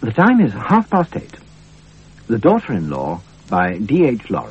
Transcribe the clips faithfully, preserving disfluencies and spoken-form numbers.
The time is half past eight. The Daughter-in-Law by D H Lawrence.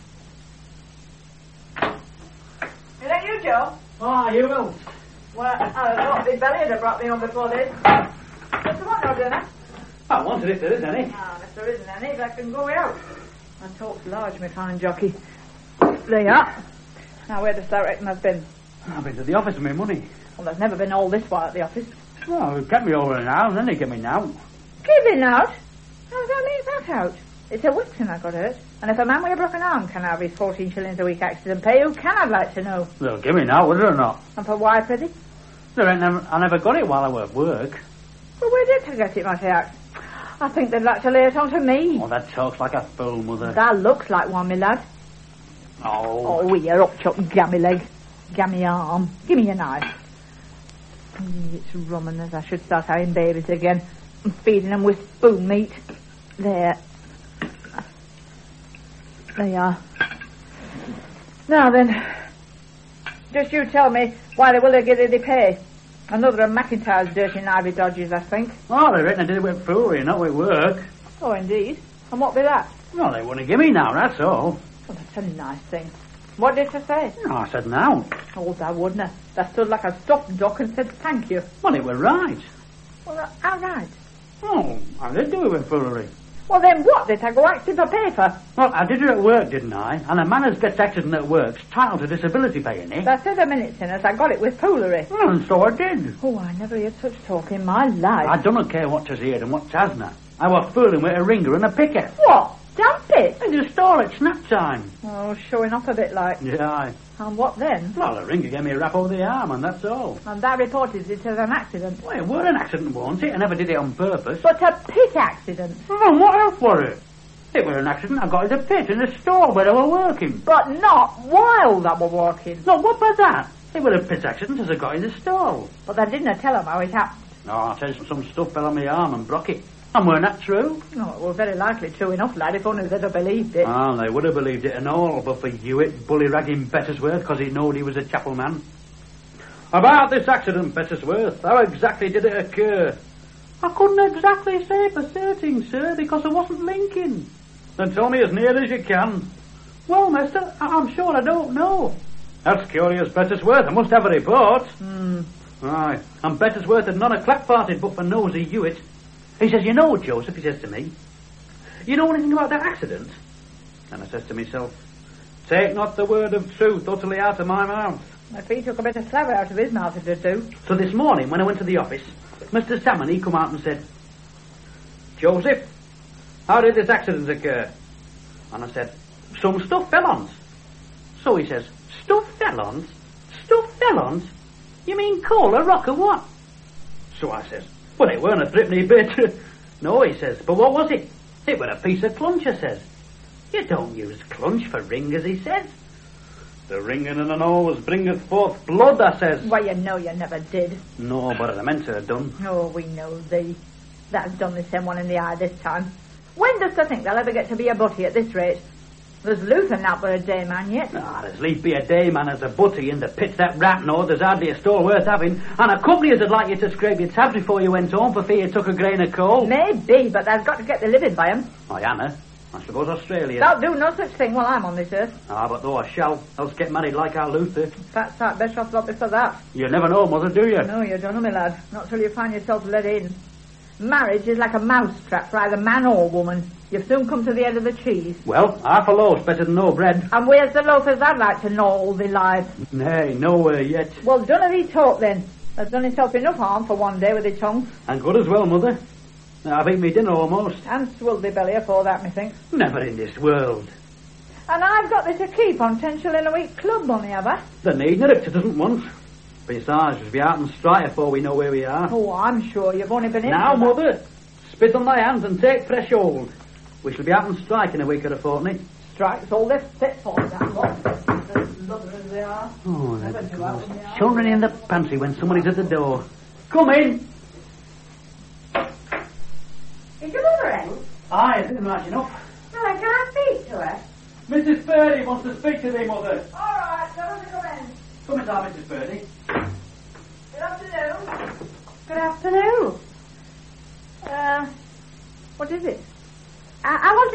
Is that you, Joe? Ah, you will. Well, I thought the belly had brought me on before this. What's the matter, dinner? I wanted if there is any. Ah, if there isn't any, I can go out. My talk's large, my fine jockey. There you are. Now, where does that reckon has been? I've been to the office with my money. Well, there's never been all this while at the office. Well, they kept me over an hour and then they get me now. Giving out? How's that make that out? It's a Whitson I got hurt. And if a man with a broken arm can have his fourteen shillings a week accident pay, who can, I'd like to know? They'll give me now, will they or not? And for why, pretty? There ain't never, I never got it while I was at work. Well, where did I get it, my dear? I think they'd like to lay it on to me. Oh, that talks like a fool, Mother. That looks like one, my lad. Oh. Oh, you're up, chop, gammy leg. Gammy arm. Give me your knife. Mm, it's rummin' as I should start having babies again and feeding them with spoon meat. There. There you are. Now then, just you tell me why they will they get any pay. Another of McIntyre's dirty and ivy dodges, I think. Oh, they reckon I did it with foolery, not with work. Oh, indeed. And what be that? No, they wouldn't give me now, that's all. Well, that's a nice thing. What did you say? No, I said now. Oh, that wouldn't I? That stood like a stop duck and said thank you. Well, it were right. Well, how right? Oh, I did do it with foolery. Well, then what did I go acting for paper? Well, I did it at work, didn't I? And a man as gets accident at work's titled to disability pay, ain't he? That said a minute, sinners, I got it with foolery. Well, and so I did. Oh, I never heard such talk in my life. I don't care what has heard and what hasn't. I was fooling with a ringer and a picker. What? Dump it? In the store at snap time. Oh, showing off a bit like. Yeah, I... And what then? Well, the ringer gave me a rap over the arm, and that's all. And that reported it as an accident. Well, it were an accident, wasn't it? I never did it on purpose. But a pit accident. Well, what else were it? It were an accident I got in the pit in the store where I were working. But not while I were working. No, what about that? It were a pit accident as I got in the store. But I didn't tell them how it happened. No, I tell you, some stuff fell on my arm and broke it. And weren't that true? No, it was very likely true enough, lad, if only they'd have believed it. Ah, they would have believed it and all, but for Hewitt bully-ragging Bettersworth because he knowed he was a chapel man. About this accident, Bettersworth, how exactly did it occur? I couldn't exactly say for certain, sir, because I wasn't linking. Then tell me as near as you can. Well, mister, I- I'm sure I don't know. That's curious, Bettersworth. I must have a report. Hmm. Aye, and Bettersworth had none of clap-farted but for nosy Hewitt. He says, you know, Joseph, he says to me, you know anything about that accident? And I says to myself, take not the word of truth utterly out of my mouth. If he took a bit of slaver out of his mouth, it'd do. So this morning, when I went to the office, Mister Salmon, he come out and said, Joseph, how did this accident occur? And I said, some stuff fell on. So he says, stuff fell on? Stuff fell on? You mean coal or rock or what? So I says, well, it weren't a threepenny bit. No, he says, but what was it? It was a piece of clunch, I says. You don't use clunch for ringers, he says. The ringing and an always bringeth forth blood, I says. Why, you know you never did. No, but I meant to have done. Oh, we know thee. That's done the same one in the eye this time. When does thou think they'll ever get to be a butty at this rate? There's Luther not but a day man yet. Ah, there's leave be a day man as a butty in the pit that rat know there's hardly a store worth having, and a company as'd like you to scrape your tabs before you went home for fear you took a grain of coal. Maybe, but they've got to get the living by 'em. Oh, Anna, I suppose Australia. They'll do no such thing while I'm on this earth. Ah, but though I shall, else get married like our Luther. That's that better off lot before that. You never know, mother, do you? No, you don't know, my lad. Not till you find yourself let in. Marriage is like a mousetrap for either man or woman. You've soon come to the end of the cheese. Well, half a loaf's better than no bread. And where's the loafers I'd like to know all their lives? Nay, nowhere yet. Well, don't have he talk then. They've done himself enough harm for one day with his tongue. And good as well, mother. I've eaten me dinner almost. And swilled their belly afore that, methinks. Never in this world. And I've got this to keep on ten shilling a week club money, have I? The needing it if it doesn't want. Besides, we'll be out and strike before we know where we are. Oh, I'm sure you've only been in... Now, mother, spit on thy hands and take fresh hold. We shall be out and strike in a week or a fortnight. Strike's all they're fit for, that lot. As lovely as they are. Oh, Never that do out when they are. children in the pantry when somebody's at the door. Come in. Is your mother in? Aye, it's in right enough. Well, then, can I speak to her? Missus Purdy wants to speak to thee, mother. All right, tell her to come in. Come inside, Missus Purdy. Good afternoon. Good afternoon. Uh,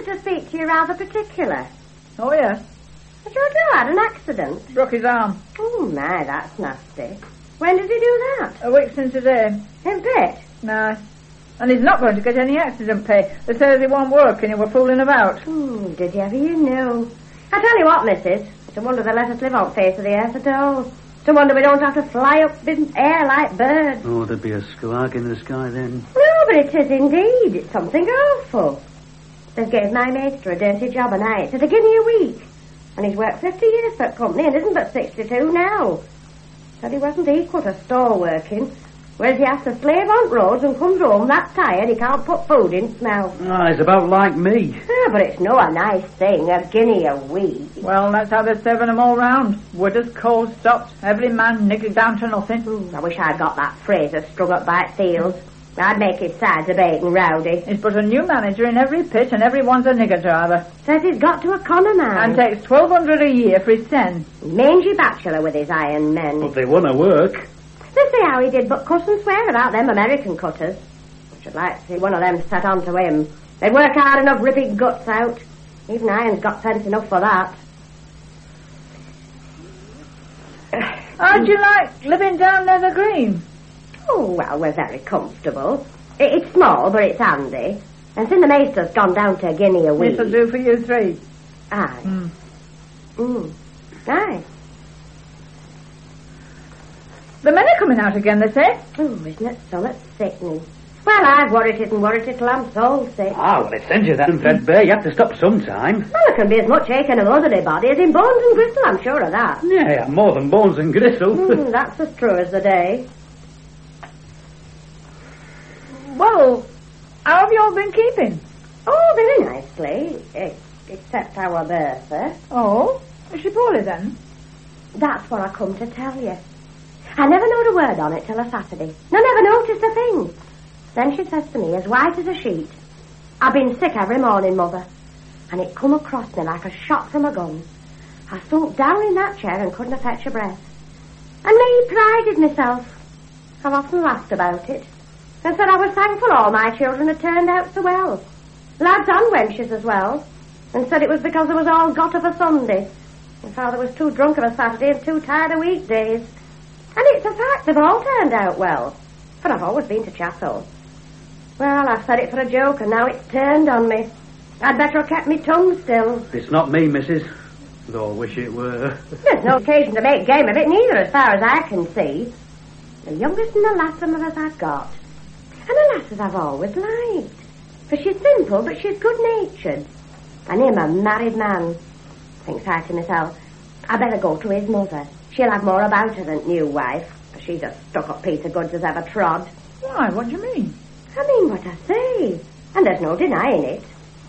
to speak to you rather particular. Oh, yes. Has your Joe had an accident? Broke his arm. Oh, my, that's nasty. When did he do that? A week since today. In bed? No. And he's not going to get any accident pay. They say he won't work and he were fooling about. Hmm, did you ever you know? I tell you what, missus. It's a wonder they let us live on face of the earth at all. It's a wonder we don't have to fly up in air like birds. Oh, there'd be a squawk in the sky then. No, but it is indeed. It's something awful. They've gave my master a dirty job a night at a guinea a week. And he's worked fifty years for the company and isn't but sixty-two now. Said he wasn't equal to store working. Whereas he has to slave on roads and comes home that tired he can't put food in his mouth. Ah, it's about like me. Yeah, but it's no a nice thing, a guinea a week. Well, that's how they're serving them all round. Wooders, coals, stops, every man niggered down to nothing. Mm, I wish I'd got that Fraser strung up by its heels. I'd make his sides a bait and rowdy. He's put a new manager in every pit and everyone's a nigger driver. Says he's got to economise. And takes twelve hundred a year for his ten. Mangy bachelor with his iron men. But they want to work. Let's see how he did but cuss and swear about them American cutters. I should like to see one of them set on to him. They'd work hard enough ripping guts out. Even Iron's got sense enough for that. How'd you like living down Nether Green? Oh, well, we're very comfortable. It, it's small, but it's handy. And since the maester's gone down to a guinea a week... This'll do for you three. Aye. Mm. Mm. Aye. The men are coming out again, they say. Oh, isn't it something sickening? Well, I've worried it and worried it till I'm soul sick. Ah, well, it sends you that threadbare. You have to stop sometime. Well, there can be as much ache in a motherly body as in bones and gristle, I'm sure of that. Yeah, yeah, more than bones and gristle. Mm, that's as true as the day. Well, how have you all been keeping? Oh, very nicely. Eh, except our Bertha. Oh? Is she poorly then? That's what I come to tell you. I never knowed a word on it till a Saturday. No, never noticed a thing. Then she says to me, as white as a sheet, I've been sick every morning, Mother. And it come across me like a shot from a gun. I sunk down in that chair and couldn't fetch a breath. And me prided myself. I've often laughed about it. And said I was thankful all my children had turned out so well. Lads and wenches as well. And said it was because they was all got of a Sunday. And Father was too drunk of a Saturday and too tired of weekdays. And it's a fact they've all turned out well. For I've always been to chapel. Well, I've said it for a joke and now it's turned on me. I'd better have kept my tongue still. It's not me, missus. Though I wish it were. There's no occasion to make game of it neither, as far as I can see. The youngest and the last of us I've got. And the lasses I've always liked. For she's simple, but she's good-natured. And him a married man. Thinks I to myself, I better go to his mother. She'll have more about her than new wife. For she's a stuck-up piece of goods as ever trod. Why, what do you mean? I mean what I say. And there's no denying it.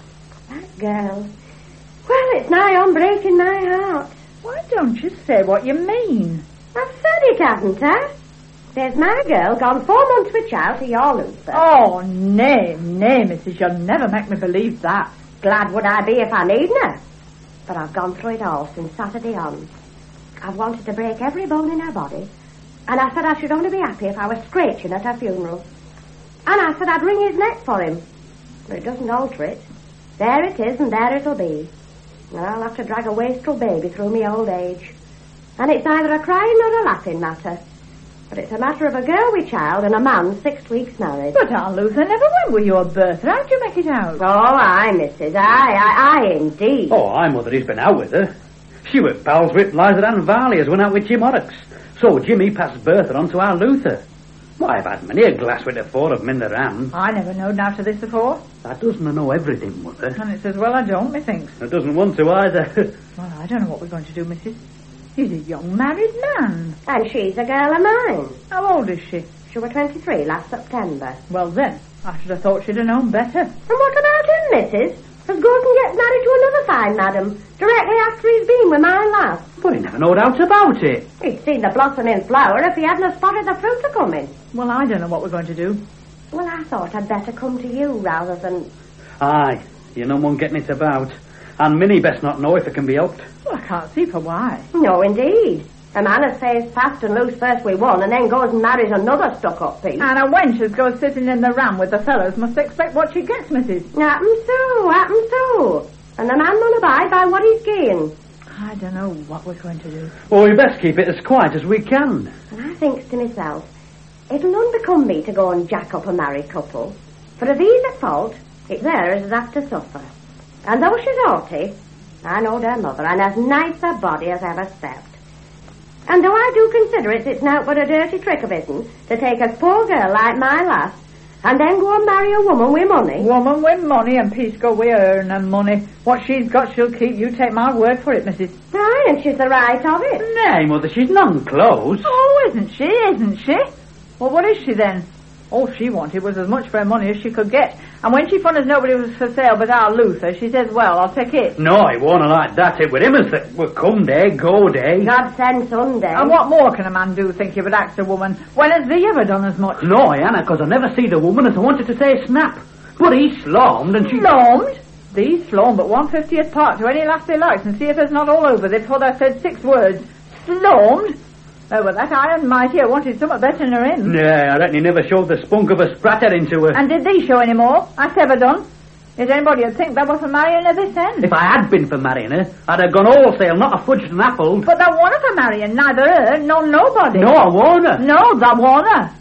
That girl. Well, it's nigh on breaking my heart. Why don't you say what you mean? I've said it, haven't I? There's my girl gone four months with child to your Luther. Oh, nay, nay, missus, you'll never make me believe that. Glad would I be if I needn't her. But I've gone through it all since Saturday on. I've wanted to break every bone in her body. And I said I should only be happy if I was screeching at her funeral. And I said I'd wring his neck for him. But it doesn't alter it. There it is and there it'll be. And I'll have to drag a wastrel baby through me old age. And it's neither a crying nor a laughing matter. But it's a matter of a girl with child and a man six weeks married. But Aunt Luther never went with your Bertha. How'd you make it out? Oh, aye, missus. Aye, aye, aye, indeed. Oh, aye, Mother, he's been out with her. She was pals with Liza Ann Varley as went out with Jim Horrocks. So Jimmy passed Bertha on to our Luther. Why, I've had many a glass with the four of them in the ram. I never knowed after this before. That doesn't know everything, Mother. And it's as well I don't, methinks. It doesn't want to either. Well, I don't know what we're going to do, missus. He's a young married man. And she's a girl of mine. How old is she? She was twenty-three last September. Well, then, I should have thought she'd have known better. And what about him, missus? As goes and gets married to another fine madam, directly after he's been with my lass. But he never knowed out about it. He'd seen the blossom in flower if he hadn't spotted the fruit a coming. Well, I don't know what we're going to do. Well, I thought I'd better come to you rather than... Aye, you're no one getting it about. And Minnie best not know if it can be helped. Well, I can't see for why. No, indeed. A man as says fast and loose first with one and then goes and marries another stuck-up piece. And a wench as goes sitting in the ram with the fellows must expect what she gets, missus. Happens so, happens so. And the man mun abide by what he's gained. I don't know what we're going to do. Well, we best keep it as quiet as we can. And I thinks to myself, it'll unbecome me to go and jack up a married couple. For if he's at fault, it's theirs as have to suffer. And though she's haughty, I know their mother, and as nice a body as ever stepped. And though I do consider it, it's now but a dirty trick of isn't to take a poor girl like my lass and then go and marry a woman with money. Woman with money and peace go with her and her money. What she's got she'll keep. You take my word for it, missus. Aye, and she's the right of it. Nay, Mother, she's none close. Oh, isn't she, isn't she? Well, what is she then? All she wanted was as much for her money as she could get. And when she found as nobody was for sale but our Luther, she says, well, I'll take it. No, it wasn't like that. It was him as that well, come day, go day. God send Sunday. And what more can a man do, think you, but axe a woman? When has thee ever done as much? No, Anna, because I never see the woman as I wanted to say snap. But he slommed and she... Slommed? These slom but one fiftieth part to any lass they likes and see if there's not all over thee before they've said six words. Slommed? Oh, well, that iron mighty, I wanted something better than her in. Yeah, I reckon he never showed the spunk of a spratter into her. And did thee show any more? That's ever done. Is anybody would think that was for marrying her this end? If I had been for marrying her, I'd have gone wholesale, not a fudged and apple. But that wasn't for marrying neither her nor nobody. No, I warned her. No, that wasn't her.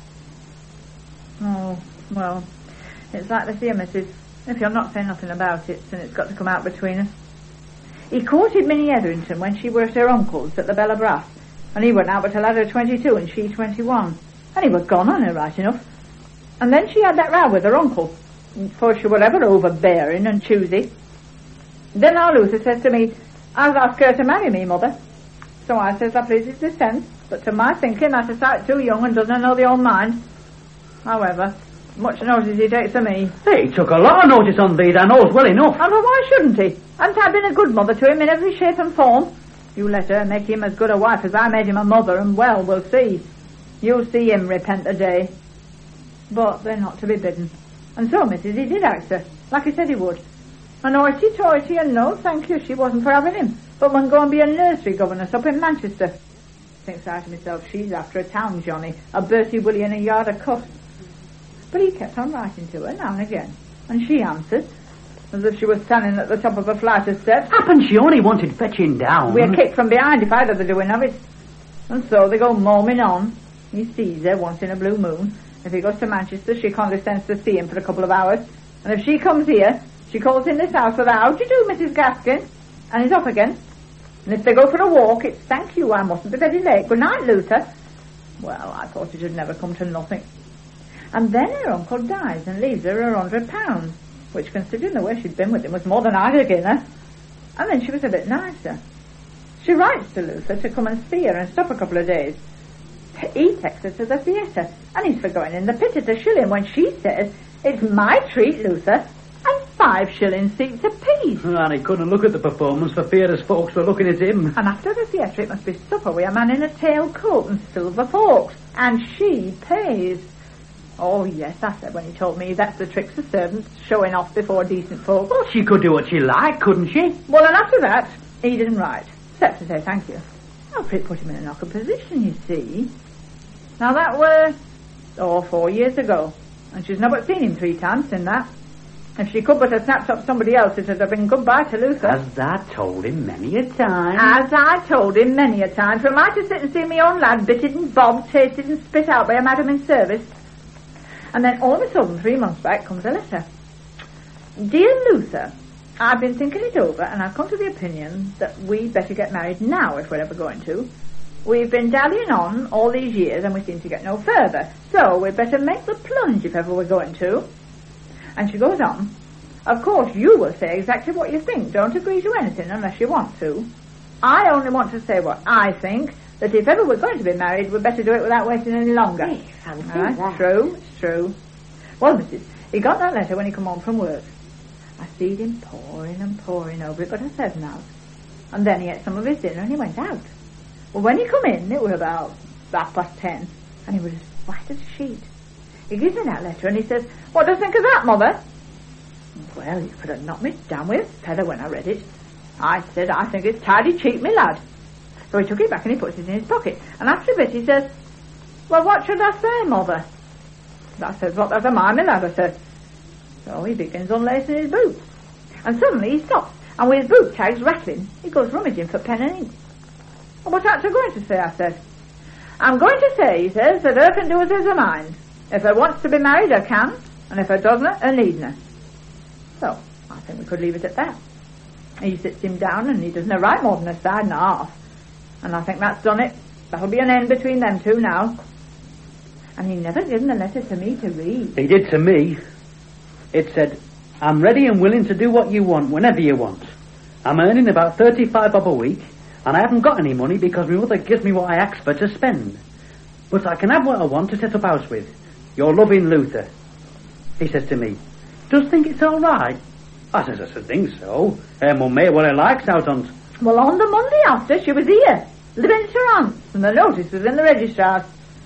Oh, well, it's like this here, missus. If you'll not say nothing about it, then it's got to come out between us. He courted Minnie Etherington when she were at her uncle's at the Bella Brass. And he went out but till had her twenty-two and she twenty-one. And he was gone on her right enough. And then she had that row with her uncle, for she were ever overbearing and choosy. Then our Luther says to me, I'll ask her to marry me, mother. So I says, that pleases the sense, but to my thinking that's a sight too young and doesn't know the old mind. However, much notice he takes of me. He took a lot of notice on thee, thou knows well enough. And well, why shouldn't he? Hadn't I been a good mother to him in every shape and form? You let her make him as good a wife as I made him a mother, and well, we'll see. You'll see him repent the day. But they're not to be bidden. And so, missus, he did ask her, like he said he would. And hoity-toity, and no, thank you, she wasn't for having him, but would go and be a nursery governess up in Manchester. Thinks I to myself, she's after a town Johnny, a Bertie Willie and a yard of cut. But he kept on writing to her now and again, and she answered, as if she was standing at the top of a flight of steps. Happened she only wanted fetching down. We're kicked from behind if I'd have the doing of it. And so they go moaming on. He sees her once in a blue moon. If he goes to Manchester, she condescends to see him for a couple of hours. And if she comes here, she calls in this house with a how do you do, Missus Gaskin? And he's off again. And if they go for a walk, it's thank you, I mustn't be very late. Good night, Luther. Well, I thought it had never come to nothing. And then her uncle dies and leaves her a hundred pounds, which, considering the way she'd been with him, was more than I'd have given her. And then she was a bit nicer. She writes to Luther to come and see her and stop a couple of days. He takes her to the theatre, and he's for going in the pit at a shilling when she says, it's my treat, Luther, and five shilling seats apiece. And he couldn't look at the performance for fear as folks were looking at him. And after the theatre, it must be supper with a man in a tail coat and silver forks, and she pays. Oh, yes, I said when he told me that's the tricks of servants, showing off before decent folk. Well, she could do what she liked, couldn't she? Well, and after that, he didn't write, except to say thank you. Oh, but it put him in an awkward position, you see. Now, that were, oh, four years ago, and she's not but seen him three times in that. If she could but have snapped up somebody else, it would have been goodbye to Luther. As I told him many a time. As I told him many a time, for am I to sit and see my own lad bitted and bobbed, tasted and spit out by a madam in service? And then all of a sudden, three months back, comes a letter. Dear Luther, I've been thinking it over, and I've come to the opinion that we'd better get married now if we're ever going to. We've been dallying on all these years, and we seem to get no further. So we'd better make the plunge if ever we're going to. And she goes on. Of course, you will say exactly what you think. Don't agree to anything unless you want to. I only want to say what I think, that if ever we're going to be married, we'd better do it without waiting any longer. Hey, fancy uh, that. It's true, it's true. Well, missus, he got that letter when he come home from work. I seed him poring and poring over it, but I said no. And then he ate some of his dinner and he went out. Well, when he come in, it was about half past ten, and he was as white as a sheet. He gives me that letter and he says, what do you think of that, Mother? Well, you could have knocked me down with a feather when I read it. I said, I think it's tidy cheap, me lad. So he took it back and he puts it in his pocket. And after a bit he says, well, what should I say, Mother? I says, what does a mind, my lad, I says. So he begins unlacing his boots. And suddenly he stops. And with his boot tags rattling, he goes rummaging for pen and ink. Well, what's that going to say, I says. I'm going to say, he says, that her can do as her mind. If her wants to be married, her can. And if her doesn't, her needn't. So, I think we could leave it at that. He sits him down and he doesn't write more than a side and a half. And I think that's done it. That'll be an end between them two now. And he never given a letter to me to read. He did to me. It said, I'm ready and willing to do what you want whenever you want. I'm earning about thirty-five bob a week, and I haven't got any money because my mother gives me what I ask for to spend. But I can have what I want to set up house with. Your loving Luther. He says to me, does think it's all right? I says, I should think so. Her mum made what I likes out on... Well, on the Monday after, she was here, living at her aunt's, and the notice was in the registrar's.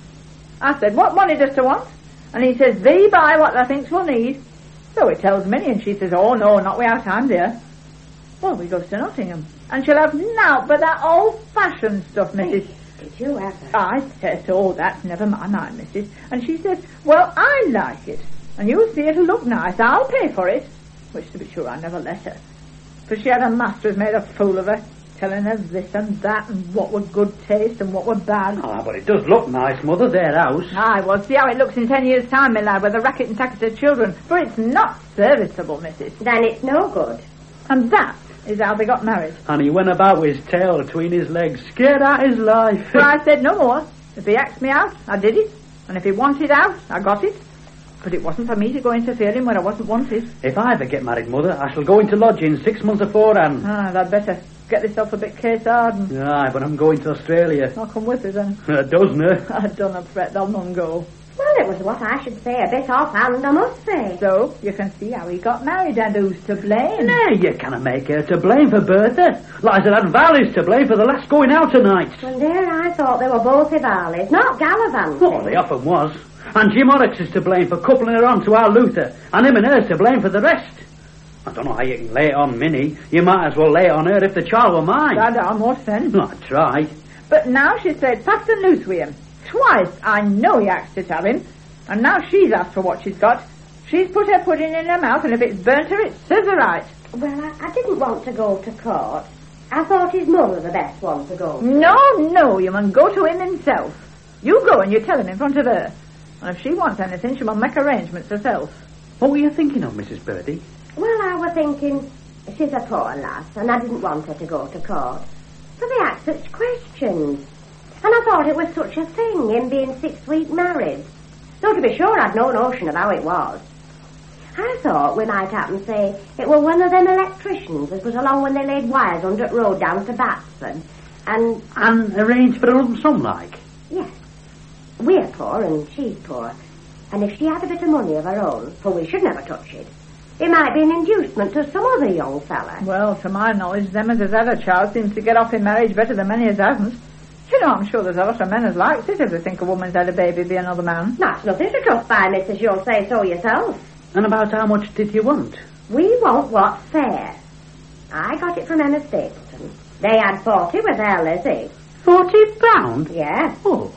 I said, what money does she want? And he says, thee buy what thou thinks we'll need. So he tells Minnie, and she says, oh, no, not without time, dear. Well, we goes to Nottingham, and she'll have nought but that old-fashioned stuff, Missus Did you ever? I says, oh, that's never my mind, Missus And she says, well, I like it, and you'll see it'll look nice. I'll pay for it. Which, to be sure, I never let her. For she had a master who's made a fool of her, telling her this and that, and what were good taste and what were bad. Ah, but it does look nice, Mother, their house. Aye, well, see how it looks in ten years' time, my lad, with the racket and tacketed children. For it's not serviceable, Missus Then it's no good. And that is how they got married. And he went about with his tail between his legs, scared out his life. For I said no more. If he asked me out, I did it. And if he wanted out, I got it. But it wasn't for me to go interfering where I wasn't wanted. If I ever get married, Mother, I shall go into lodging six months beforehand. Ah, I'd better get thyself a bit case hard. And... Aye, but I'm going to Australia. I'll come with you then. Uh, doesn't it? I don't fret, they'll none go. Well, it was what I should say, a bit offhand, I must say. So, you can see how he got married and who's to blame. No, you cannot make her to blame for Bertha. Liza and Val is to blame for the last going out tonight. Well, dear, I thought they were both Ivalis, not Gallivanting. Oh, they often was. And Jim Horrocks is to blame for coupling her on to our Luther, and him and her's to blame for the rest. I don't know how you can lay it on Minnie. You might as well lay it on her if the child were mine. Dad, I'm what then? I tried. But now she's played fast and loose with him. Twice I know he asked to have him. And now she's asked for what she's got. She's put her pudding in her mouth, and if it's burnt her, it serves her right. Well, I, I didn't want to go to court. I thought his mother the best one to go to. No, no, you must go to him himself. You go and you tell him in front of her. And if she wants anything, she must make arrangements herself. What were you thinking of, Missus Birdie? Well, I was thinking, she's a poor lass, and I didn't want her to go to court. So they asked such questions. And I thought it was such a thing, him being six weeks married. Though to be sure, I'd no notion of how it was. I thought we might happen say it were one of them electricians that was along when they laid wires under the road down to Batsford. And... And arranged for a lump sum, like? Yes. We're poor and she's poor. And if she had a bit of money of her own, for we should never touch it, it might be an inducement to some other young fella. Well, to my knowledge, them as has had a child seems to get off in marriage better than many as hasn't. You know, I'm sure there's a lot of men as likes it if they think a woman's had a baby be another man. That's nothing to trust by, missus, you'll say so yourself. And about how much did you want? We want what's fair. I got it from Emma Stapleton. They had forty with their Lizzie. Forty pound? Yes. Oh.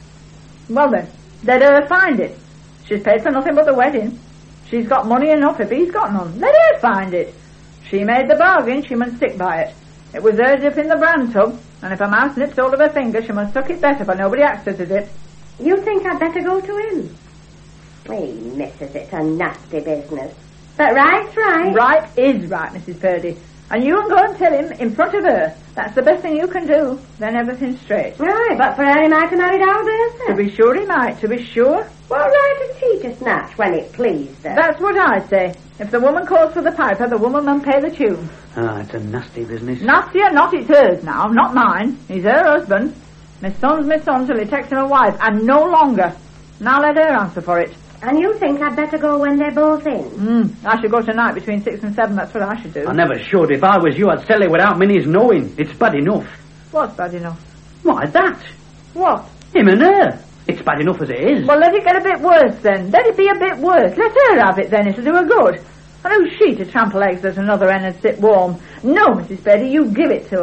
Well then, let her find it. She's paid for nothing but the wedding. She's got money enough if he's got none. Let her find it. She made the bargain, she must stick by it. It was her dip in the bran tub, and if a mouse nips hold of her finger, she must suck it better, for nobody asked her to dip. You think I'd better go to him? Wait, missus, it's a nasty business. But right's right. Right is right, Missus Purdy. And you can go and tell him in front of her. That's the best thing you can do. Then everything's straight. Right, but for her he might have married our Bertha. To be sure he might, to be sure. Well, right is she to snatch when it pleased her. That's what I say. If the woman calls for the piper, the woman must pay the tune. Ah, it's a nasty business. Nasty or not, it's hers now, not mine. He's her husband. My son's my son till he takes him a wife, and no longer. Now let her answer for it. And you think I'd better go when they're both in? Mm, I should go tonight between six and seven, that's what I should do. I never should. If I was you, I'd sell it without Minnie's knowing. It's bad enough. What's bad enough? Why, that. What? Him and her. It's bad enough as it is. Well, let it get a bit worse then. Let it be a bit worse. Let her have it then, it'll do her good. And who's she to trample eggs that another hen and sit warm? No, Missus Betty, you give it to her.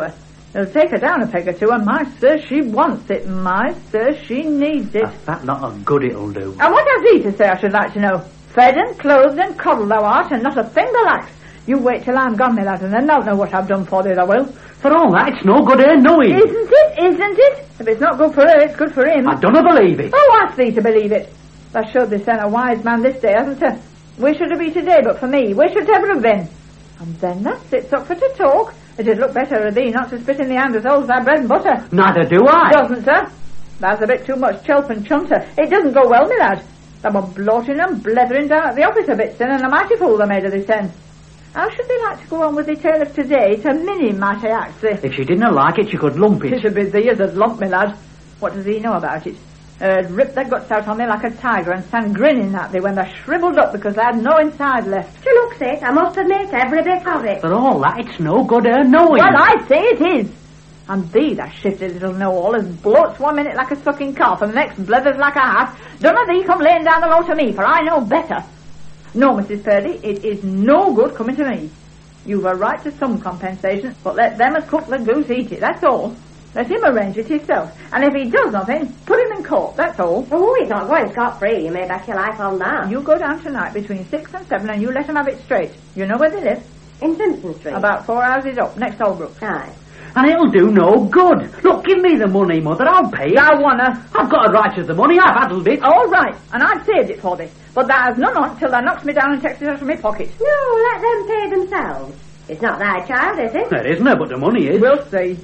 It'll take her down a peg or two, and my sir, she wants it. My sir, she needs it. That's that not a good it'll do. And what has he to say, I should like to know? Fed and clothed and coddled thou art, and not a thing relaxed. You wait till I'm gone, my lad, and then thou'lt know what I've done for thee, thou will. For all that, it's no good her knowing. Isn't it? Isn't it? If it's not good for her, it's good for him. I dunna believe it. Oh, ask thee to believe it. Thou showed this then a wise man this day, hasn't thou? Where should it be today but for me? Where should it ever have been? And then thou sits up for to talk. It'd look better of thee not to spit in the hand as holds thy bread and butter. Neither do I. Doesn't, sir? That's a bit too much chelp and chunter. It doesn't go well, my lad. They were bloating and blethering down at the office a bit, then, and a mighty fool they made of this then. How should they like to go on with the tale of today to Minnie, might I ask thee? If she didn't like it, she could lump it. It should be thee as would lump me, lad. What does he know about it? Uh, rip their guts out on me like a tiger and stand grinning at thee when they're shriveled up because they had no inside left. She looks it, I must admit, every bit of it. For all that, it's no good her knowing. Well, I say it is. And thee, that shifty little know-all, as bloats one minute like a sucking calf and the next blethers like a hat. Dunna thee come laying down the law to me, for I know better. No, Missus Purdy, it is no good coming to me. You've a right to some compensation, but let them as cook the goose eat it, that's all. Let him arrange it himself. And if he does nothing, put him in court, that's all. Oh, he's not going scot-free, you may bet your life on that. You go down tonight between six and seven and you let him have it straight. You know where they live? In Simpson Street? About four houses up, next Holbrook. Aye. And it'll do no good. Look, give me the money, Mother, I'll pay it. I wanna. I've got a right to the money, I've handled it. All right, and I've saved it for thee. But that has none on till thou knocks me down and takes it out of my pocket. No, let them pay themselves. It's not thy child, is it? There isn't there, but the money is. We'll see.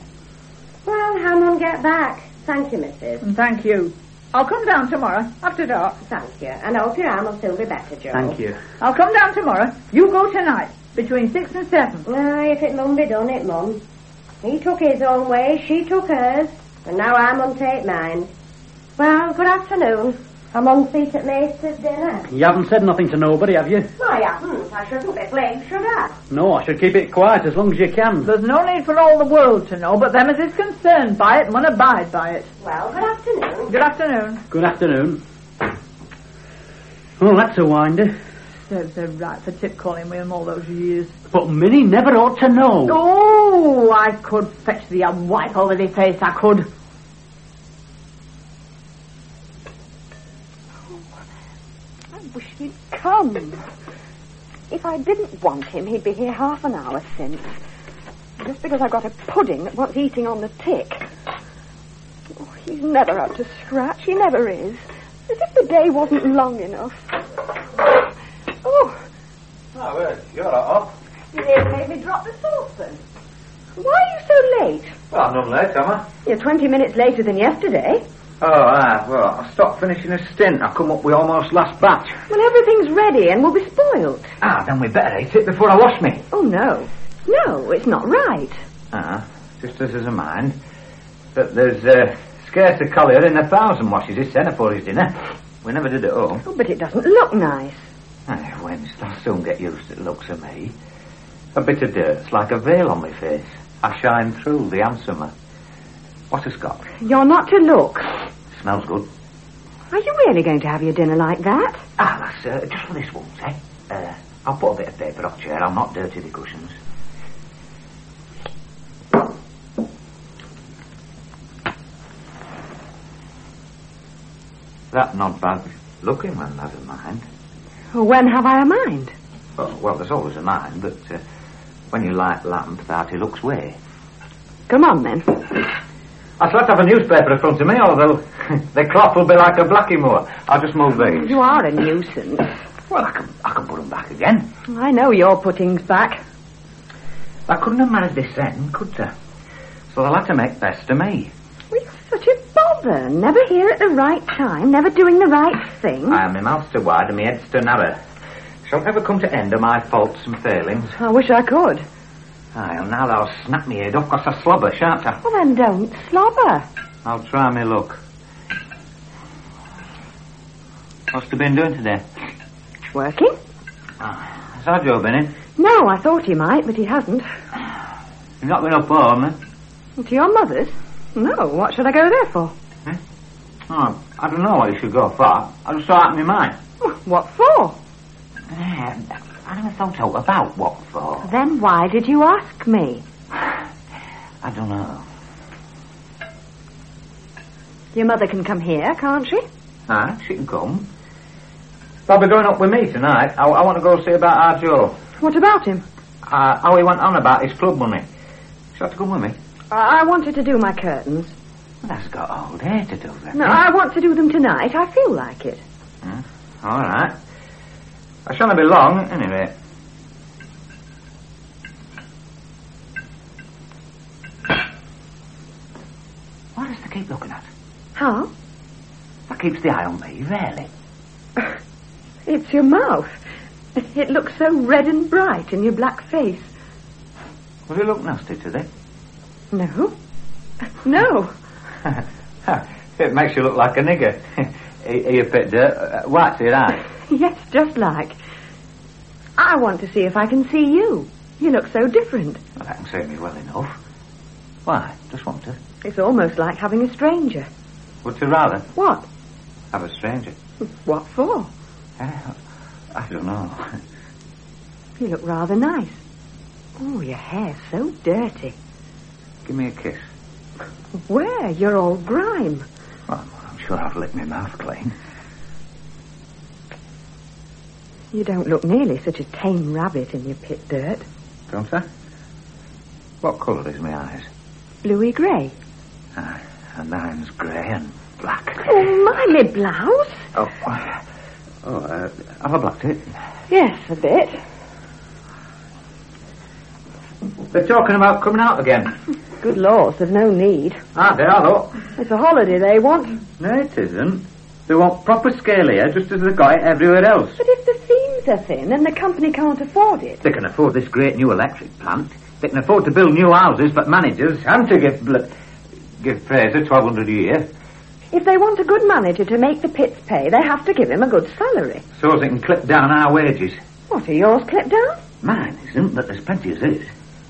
Well, how mun get back? Thank you, missus. And thank you. I'll come down tomorrow, after dark. Thank you. And I hope your arm will still be better, Joe. Thank you. I'll come down tomorrow. You go tonight, between six and seven. Aye, if it mun be done, it mun. He took his own way, she took hers, and now I mun take mine. Well, good afternoon. I'm on seat at Maester's dinner. You haven't said nothing to nobody, have you? I haven't. I shouldn't be blamed, should I? No, I should keep it quiet as long as you can. There's no need for all the world to know, but them as is concerned by it mun abide by it. Well, good afternoon. Good afternoon. Good afternoon. Well, that's a winder. Serves her right for tip calling with him all those years. But Minnie never ought to know. Oh, I could fetch thee a wipe over the face, I could. I wish he'd come. If I didn't want him, he'd be here half an hour since. Just because I've got a pudding that wants eating on the tick. Oh, he's never up to scratch. He never is. As if the day wasn't long enough. Oh. Oh, well, you're up. You nearly made me drop the saucepan. Why are you so late? Well, I'm not late, am I? You're twenty minutes later than yesterday. Oh, ah, well, I stopped finishing a stint. I come up with almost last batch. Well, everything's ready and will be spoiled. Ah, then we better eat it before I wash me. Oh, no. No, it's not right. Ah, just as there's a mind. But there's uh, scarce a collier in a thousand washes his dinner for his dinner. We never did at all. Oh, but it doesn't look nice. Ah, Wednesday, I'll soon get used to the looks of me. A bit of dirt's like a veil on my face. I shine through the handsomer. What's a Scot? You're not to look. Smells good. Are you really going to have your dinner like that? Ah, that's uh, just for this once, eh? Uh, I'll put a bit of paper off chair. I'll not dirty the cushions. That not bad looking one has a mind. When have I a mind? Oh, well, there's always a mind, but uh, when you light lamp, that he looks way. Come on, then. I shall have to have a newspaper in front of me, although the cloth will be like a blackymoor. I'll just move these. You are a nuisance. Well, I can, I can put them back again. I know your pudding's back. I couldn't have managed this then, could I? So they'll have to make best of me. Well, you're such a bother. Never here at the right time, never doing the right thing. I am my mouth too wide and my head's too narrow. Shall never come to end of my faults and failings. I wish I could. Aye, well, now they'll snap me head off because I slobber, shan't I? Well, then don't slobber. I'll try my luck. What's you been doing today? Working? Ah, has our Joe been in? No, I thought he might, but he hasn't. You've not been up home, eh? To your mother's? No, what should I go there for? Eh? Oh, I don't know what you should go for. I just thought in my mind. What for? Yeah, I never thought out about what for. Then why did you ask me? I don't know. Your mother can come here, can't she? Aye, she can come. They'll be going up with me tonight. I, I want to go see about our Joe. What about him? Uh, how he went on about his club money. She'll have to come with me. I, I wanted to do my curtains. Well, that's got all day to do that. No, I want to do them tonight. I feel like it. Hmm. All right. I shan't be long, anyway. What does they keep looking at? Huh? That keeps the eye on me, really. It's your mouth. It looks so red and bright in your black face. Will it look nasty to thee? No. No. It makes you look like a nigger. Are you a bit dirt? Uh, White's your eye. Yes, just like. I want to see if I can see you. You look so different. Well, that can see me well enough. Why? Just want to. It's almost like having a stranger. Would you rather What? have a stranger? What for? Uh, I don't know. You look rather nice. Oh, your hair's so dirty. Give me a kiss. Where? You're all grime. Well, I'm sure I've licked my mouth clean. You don't look nearly such a tame rabbit in your pit dirt. Don't I? What colour is my eyes? Bluey grey. Ah, and mine's grey and black. Oh, my me blouse. Oh, uh, oh uh, have I blacked it? Yes, a bit. They're talking about coming out again. Good Lord, there's no need. Ah, they are, though. It's a holiday they want. No, it isn't. They want proper scale here, just as they've got it everywhere else. But if the seams are thin and the company can't afford it... They can afford this great new electric plant. They can afford to build new houses for managers and to give... Bl- give Fraser twelve hundred a year. If they want a good manager to make the pits pay, they have to give him a good salary. So as they can clip down our wages. What, are yours clipped down? Mine isn't, but there's plenty as is.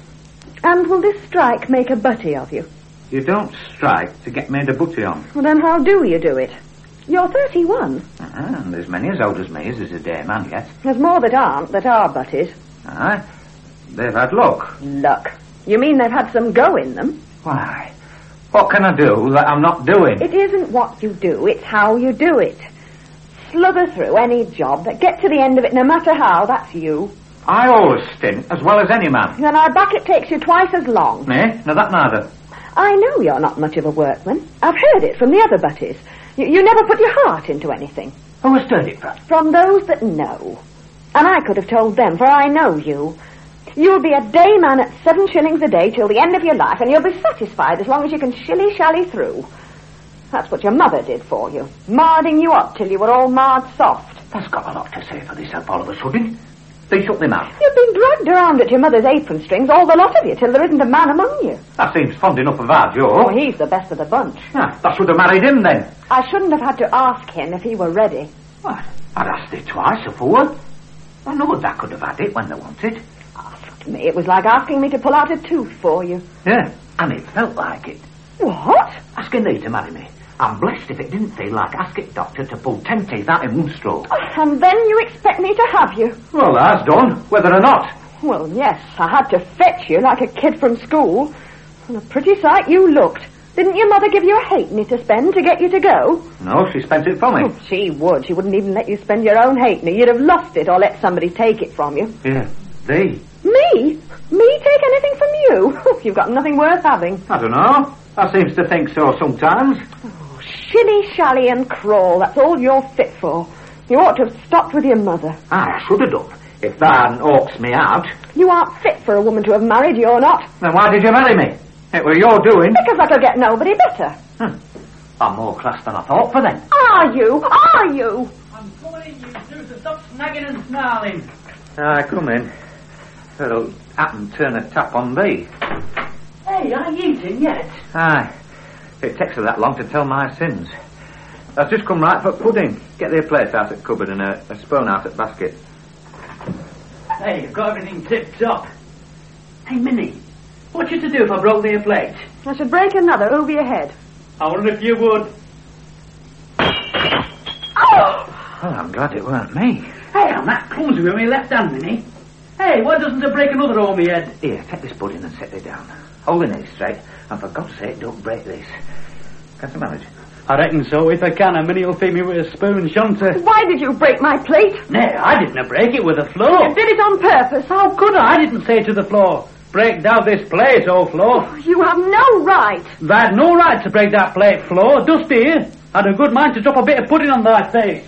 And will this strike make a butty of you? You don't strike to get made a butty on. Well, then how do you do it? You're thirty-one. Uh-huh, and there's many as old as me as is a day man yet. There's more that aren't, that are butties. Aye. They've had luck. Luck. You mean they've had some go in them? Why? What can I do that I'm not doing? It isn't what you do, it's how you do it. Slugger through any job, that get to the end of it no matter how, that's you. I always stint as well as any man. Then I back it takes you twice as long. Eh? Now that neither. I know you're not much of a workman. I've heard it from the other butties. You, you never put your heart into anything. Who has heard it from? From those that know. And I could have told them, for I know you. You'll be a day man at seven shillings a day till the end of your life, and you'll be satisfied as long as you can shilly-shally through. That's what your mother did for you, marding you up till you were all marred soft. That's got a lot to say for this up all of a sudden. They shut them out. You've been dragged around at your mother's apron strings, all the lot of you, till there isn't a man among you. That seems fond enough of our Joe. Oh, he's the best of the bunch. Ah, that should have married him then. I shouldn't have had to ask him if he were ready. What? I'd asked it twice, a fool. I know that could have had it when they wanted. Asked me. It was like asking me to pull out a tooth for you. Yeah, and it felt like it. What? Asking thee to marry me. I'm blessed if it didn't feel like asking doctor to pull ten teeth out in one stroke. And then you expect me to have you? Well, that's done, whether or not. Well, yes, I had to fetch you like a kid from school. And a pretty sight you looked. Didn't your mother give you a halfpenny to spend to get you to go? No, she spent it for me. Oh, she would. She wouldn't even let you spend your own halfpenny. You'd have lost it or let somebody take it from you. Yeah, thee. Me? Me take anything from you? You've got nothing worth having. I don't know. I seems to think so sometimes. Oh, shilly-shally and crawl, that's all you're fit for. You ought to have stopped with your mother. I should have done, if thou hadn't hawked me out. You aren't fit for a woman to have married, you're not. Then why did you marry me? It was your doing. Because that'll get nobody better. Hmm. I'm more class than I thought for then. Are you? Are you? I'm coming in, you two, so stop snagging and snarling. Aye, come in. It'll happen turn a tap on thee. Hey, are you eating yet? Aye. It takes her that long to tell my sins. I've just come right for pudding. Get their plate out at cupboard and a, a spoon out at basket. Hey, you've got everything tip-top. Hey, Minnie, what you to do if I broke their plate? I should break another over your head. I wonder if you would. Oh! Well, I'm glad it weren't me. Hey, I'm that clumsy with my left hand, Minnie. Hey, why doesn't it break another over my head? Here, take this pudding and set it down. Hold the knees straight, and for God's sake, don't break this. Can you manage? I reckon so. If I can, a Minnie'll feed me with a spoon, shan't her? Why did you break my plate? Nay, I didn't break it with the floor. You did it on purpose. How could I? I didn't say to the floor, break down this plate, oh, Flo. You have no right. I had no right to break that plate, Flo. Dusty here had a good mind to drop a bit of pudding on thy face.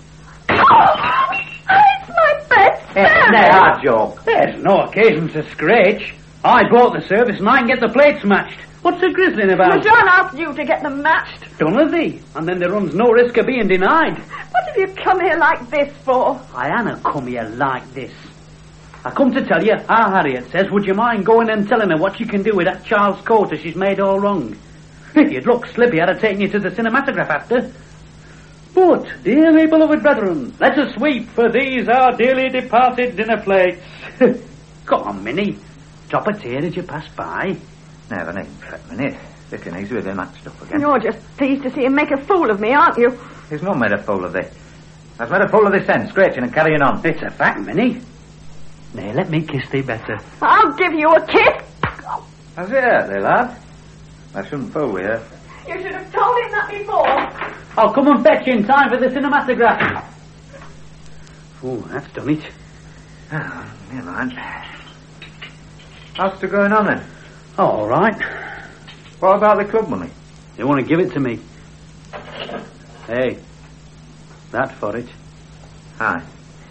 Oh, it's my best friend. Nay, hard job. There's no occasion to scratch. I bought the service and I can get the plates matched. What's the grizzling about? John asked you to get them matched. Done thee, and then there runs no risk of being denied. What have you come here like this for? I ain't come here like this. I come to tell you, our Harriet says, would you mind going and telling her what she can do with that child's coat as she's made all wrong? If you'd look slippy, I'd have taken you to the cinematograph after. But, dearly beloved brethren, let us weep, for these are dearly departed dinner plates. Come on, Minnie. Drop a tear as you pass by. Never need for a minute. Looking easy with him matched up again. You're just pleased to see him make a fool of me, aren't you? He's not made a fool of this. I've made a fool of this then, scratching and carrying on. It's a fact, Minnie. Nay, let me kiss thee better. I'll give you a kiss. How's it hurt, there, lad? I shouldn't fool with you. You should have told him that before. I'll come and fetch you in time for the cinematograph. Oh, that's done it. Oh, never mind. How's it going on then? All right. What about the club money? You want to give it to me? Hey, that for it. Aye.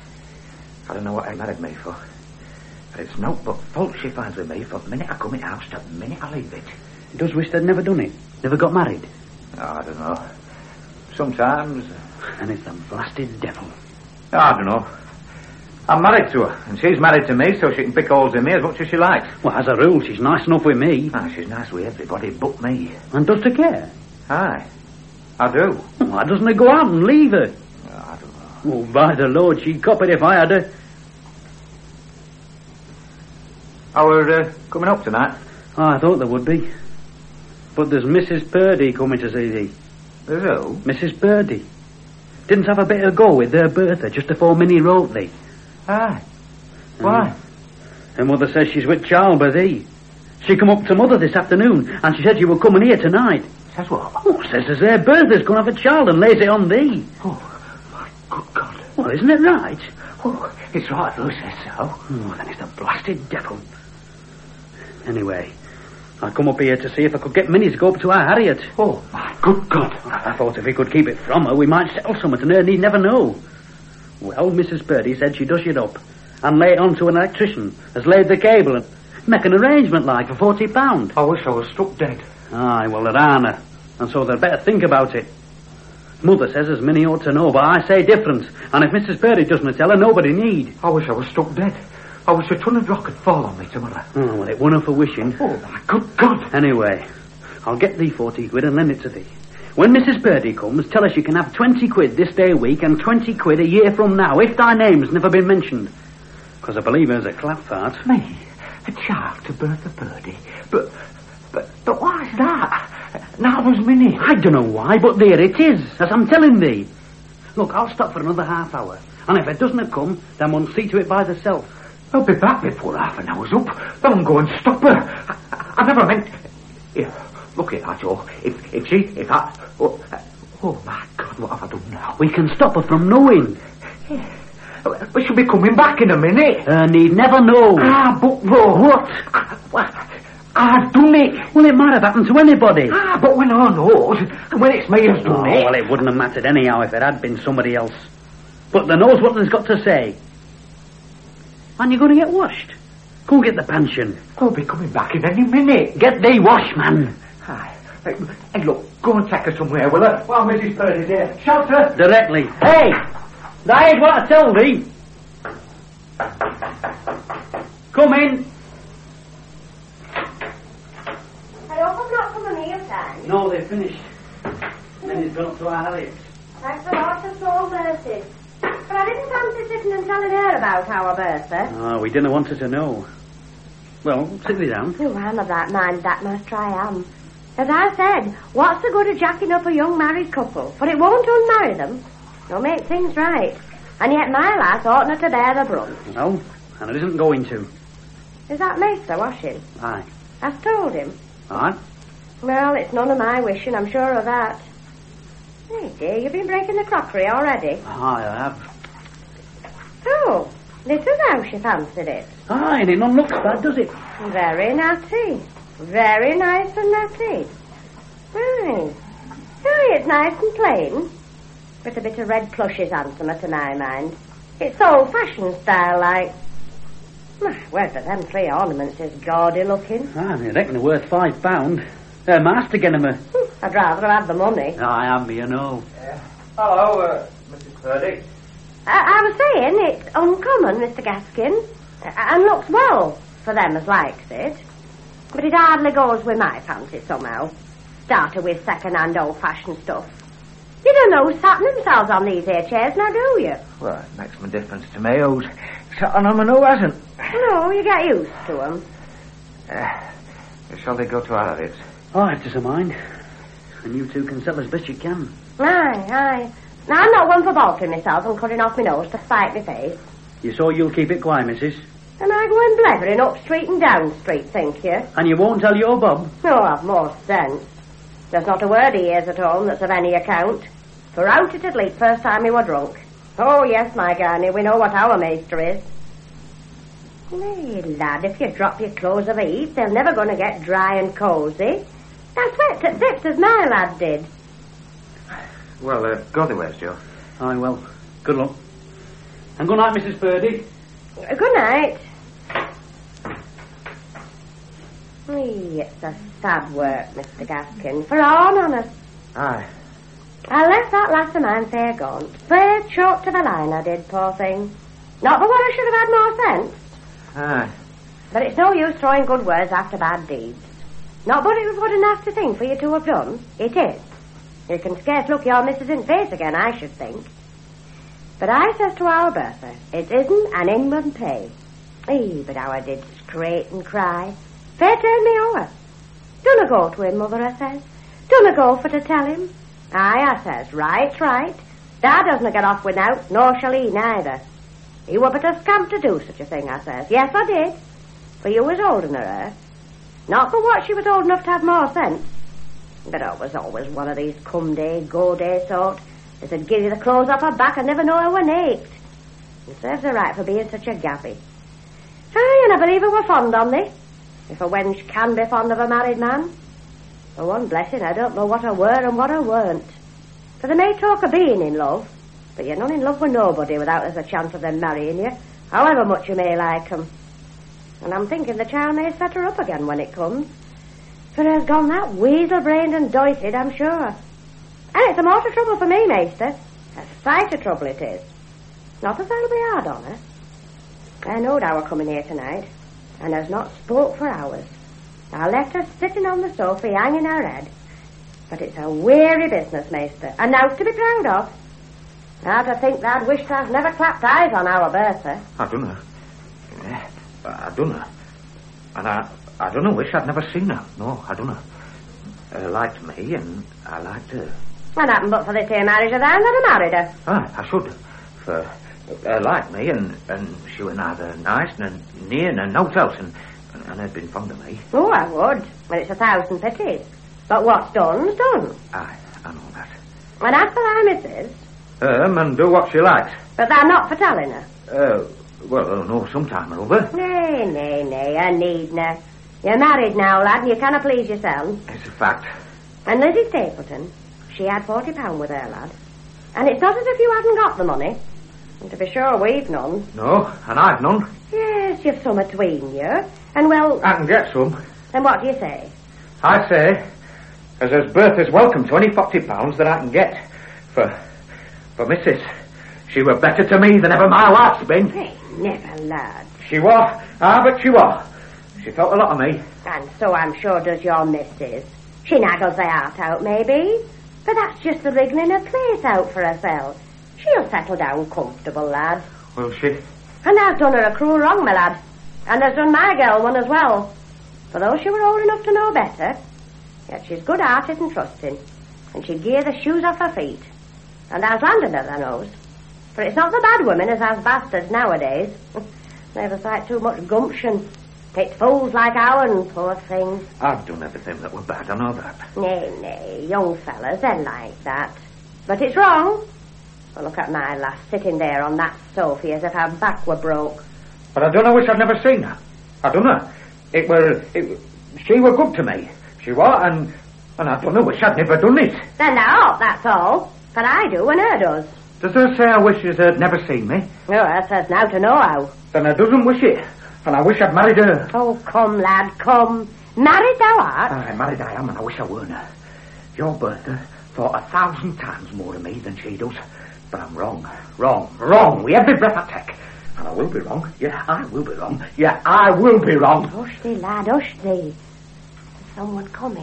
I don't know what I married me for. But it's no but fault she finds with me from the minute I come in house to the minute I leave it. He does wish they'd never done it. Never got married. Oh, I don't know. Sometimes. And it's the blasted devil. Oh, I don't know. I'm married to her, and she's married to me, so she can pick holes in me as much as she likes. Well, as a rule, she's nice enough with me. Ah, she's nice with everybody but me. And does she care? Aye. I do. Why doesn't he go out and leave her? Oh, I don't know. Oh, by the Lord, she'd cop it if I had her. Oh, we're uh, coming up tonight. Oh, I thought there would be. But there's Missus Purdy coming to see thee. There's who? Missus Purdy. Didn't have a bit of go with their Bertha just before Minnie wrote thee. Aye. Why? Her mother says she's with Charles by thee. She come up to mother this afternoon, and she said you were coming here tonight. Says what? Oh, says as their Bertha's going to have a child and lays it on thee. Oh, my good God. Well, isn't it right? Oh, it's right, who says so? Oh, then it's the blasted devil. Anyway, I come up here to see if I could get Minnie to go up to our Harriet. Oh, my good God. I thought if we could keep it from her, we might settle something and her need never know. Well, Missus Purdy said she'd hush it up and lay it on to an electrician has laid the cable and make an arrangement like for forty pounds. I wish I was struck dead. Aye, well, there aren't, and so they'd better think about it. Mother says as Minnie ought to know, but I say different, and if Missus Purdy doesn't tell her, nobody need. I wish I was struck dead. I wish a ton of rock had fall on me tomorrow. Oh, well, it wasn't for wishing. Oh, my good God. Anyway, I'll get thee forty quid and lend it to thee. When Missus Purdy comes, tell her she can have twenty quid this day week and twenty quid a year from now, if thy name's never been mentioned. Because I believe her's a clap fart. Me? A child to Bertha Purdy? But, but, but why's that? Now there's Minnie. I don't know why, but there it is, as I'm telling thee. Look, I'll stop for another half hour, and if it doesn't come, then we'll see to it by thyself. I'll be back before half an hour's up. Then I'll go and stop her. I, I, I never meant... Here, look here, Joe. If, if she... If I... Oh, uh, oh, my God, what have I done now? We can stop her from knowing. Yeah. But she'll be coming back in a minute. Her need never know. Ah, but no. What? I, well, I've done it. Well, it might have happened to anybody. Ah, but when I knows, and when it's me who's done oh, it... well, it wouldn't have mattered anyhow if it had been somebody else. But they knows what they's got to say. And you're going to get washed. Go and get the pension. I'll be coming back in any minute. Get thee washed, man. Aye. Hey, hey, look, go and take her somewhere, will her? While Missus Purdy's here. Shout her. Directly. Hey! That ain't what I tell thee. Come in. I hope I'm not from a meal time. No, they're finished. Minnie's gone up to our Harriet. Thanks a lot for small mercies. But I didn't fancy sitting and telling her about our Bertha. Oh, we didn't want her to know. Well, sit thee down. Oh, I'm of that mind, that must I am. As I said, what's the good of jacking up a young married couple? For it won't unmarry them. It'll make things right. And yet my lass oughtn't to bear the brunt. No, and it isn't going to. Is that Maister washing? Aye. I've told him. Aye. Well, it's none of my wishing, I'm sure of that. Hey, dear, you've been breaking the crockery already. Aye, I have. Oh, this is how she fancied it. Aye, and it none looks bad, does it? Very natty. Very nice and natty. Right. Oh, it's nice and plain. But a bit of red plush is handsomer to my mind. It's old-fashioned style, like. Where's but them three ornaments is gaudy looking. Ah, I reckon they're worth five pound. They're master getting them. I'd rather have had the money. I am, you know. Uh, hello, uh, Missus Purdy. I, I was saying it's uncommon, Mister Gaskin, and looks well for them as likes it. But it hardly goes with my fancy somehow. Started with second-hand old-fashioned stuff. You don't know who's sat themselves on these here chairs now, do you? Well, it makes no difference to me who's sat on them and who hasn't. No, you get used to them. Uh, shall they go to Harriet's? Oh, I've just a mind. And you two can sell as best you can. Aye, aye. Now, I'm not one for balking myself and cutting off my nose to spite my face. You saw you'll keep it quiet, missus? Am I going blethering up street and down street, think you? And you won't tell your Bob? No, I've more sense. There's not a word he hears at home that's of any account. For out it at least first time he were drunk. Oh, yes, my Garney, we know what our maester is. Nay, lad, if you drop your clothes of a heap, they're never going to get dry and cosy. That's wet at zips as my lad did. Well, uh, go the ways, Joe. Aye, well, good luck. And good night, Missus Purdy. Uh, good night. Hey, it's a sad work, Mister Gaskin, for all honest. Aye. I left that lass of mine fair gone. Fair choked to the line, I did, poor thing. Not but what I should have had more sense. Aye. But it's no use throwing good words after bad deeds. Not but it was what a nasty thing for you to have done. It is. You can scarce look your missus in face again, I should think. But I says to our Bertha, it isn't an Inman pay. Eh, but how I did scrape and cry. Fair turn me over. Dunna go to him, mother, I says. Dunna go for to tell him. Aye, I says, right's right. Dad doesn't get off without, nor shall he neither. He were but a scamp to do such a thing, I says. Yes, I did. For you was older than her. Not for what she was old enough to have more sense. But I was always one of these come-day, go-day sort that would give you the clothes off her back and never know her were naked. It serves her right for being such a gappy. Aye, and I believe her were fond on thee. If a wench can be fond of a married man. For one blessing, I don't know what I were and what I weren't. For they may talk of being in love, but you're not in love with nobody without there's a chance of them marrying you, however much you may like 'em. And I'm thinking the child may set her up again when it comes. For her's gone that weasel-brained and doited, I'm sure. And it's a more to trouble for me, Maester. A sight of trouble it is. Not as I'll be hard on her. I knowed I were coming here tonight, and has not spoke for hours. I left her sitting on the sofa, hanging her head. But it's a weary business, Maester, and now to be proud of. Now to think tha'd wish tha'd never clapped eyes on our Bertha. I dunno. Yeah, I dunno. And I, I dunno wish I'd never seen her. No, I dunno. Her liked me, and I liked her. What happened but for this here marriage of thine that I married her? Aye, I should. For her liked me, and, and she was neither nice, nor near, nor naught else, and, and had been fond of me. Oh, I would. Well, it's a thousand pities. But what's done's done. Aye, I know that. And as for thy missus... Um, and do what she likes. But thou not for telling her? Uh, well, oh, no, sometime or other. Nay, nay, nay, I needna. You're married now, lad, and you cannot please yourself. It's a fact. And Lizzie Stapleton, she had forty pound with her, lad. And it's not as if you hadn't got the money. And to be sure, we've none. No, and I've none. Yes, you've some atween you. And, well... I can get some. Then what do you say? I say, as there's Bertha's welcome to any forty pounds that I can get. For... For missus, she were better to me than ever my wife's been. Hey, never, lad. She were. Ah, but she were. She felt a lot of me. And so I'm sure does your missus. She naggles the heart out, maybe. But that's just the wriggling a place out for herself. She'll settle down comfortable, lad. Will she? And I've done her a cruel wrong, my lad. And there's done my girl one as well. For though she were old enough to know better, yet she's good-hearted and trusting. And she'd gear the shoes off her feet. And I've landed her, I knows. For it's not the bad women as has bastards nowadays. They've a sight too much gumption. Picked fools like ours, poor things. I've done everything that were bad, I know that. Nay, nay, young fellas, they're like that. But it's wrong. Well, look at my lass sitting there on that sofa as if her back were broke. But I don't know wish I'd never seen her. I don't know. It were... It, she were good to me. She were, and... And I don't know wish I'd never done it. Then I hope, that's all. But I do, and her does. Does her say I wish she'd never seen me? Oh, her says now to know how. Then I doesn't wish it. And I wish I'd married her. Oh, come, lad, come. Married thou art? Aye, married I am, and I wish I weren't her. Your Bertha thought a thousand times more of me than she does. But I'm wrong, wrong, wrong, with every breath I take. And I will be wrong. Yeah, I will be wrong. Yeah, I will be wrong. Hush thee, lad, hush thee. There's someone coming.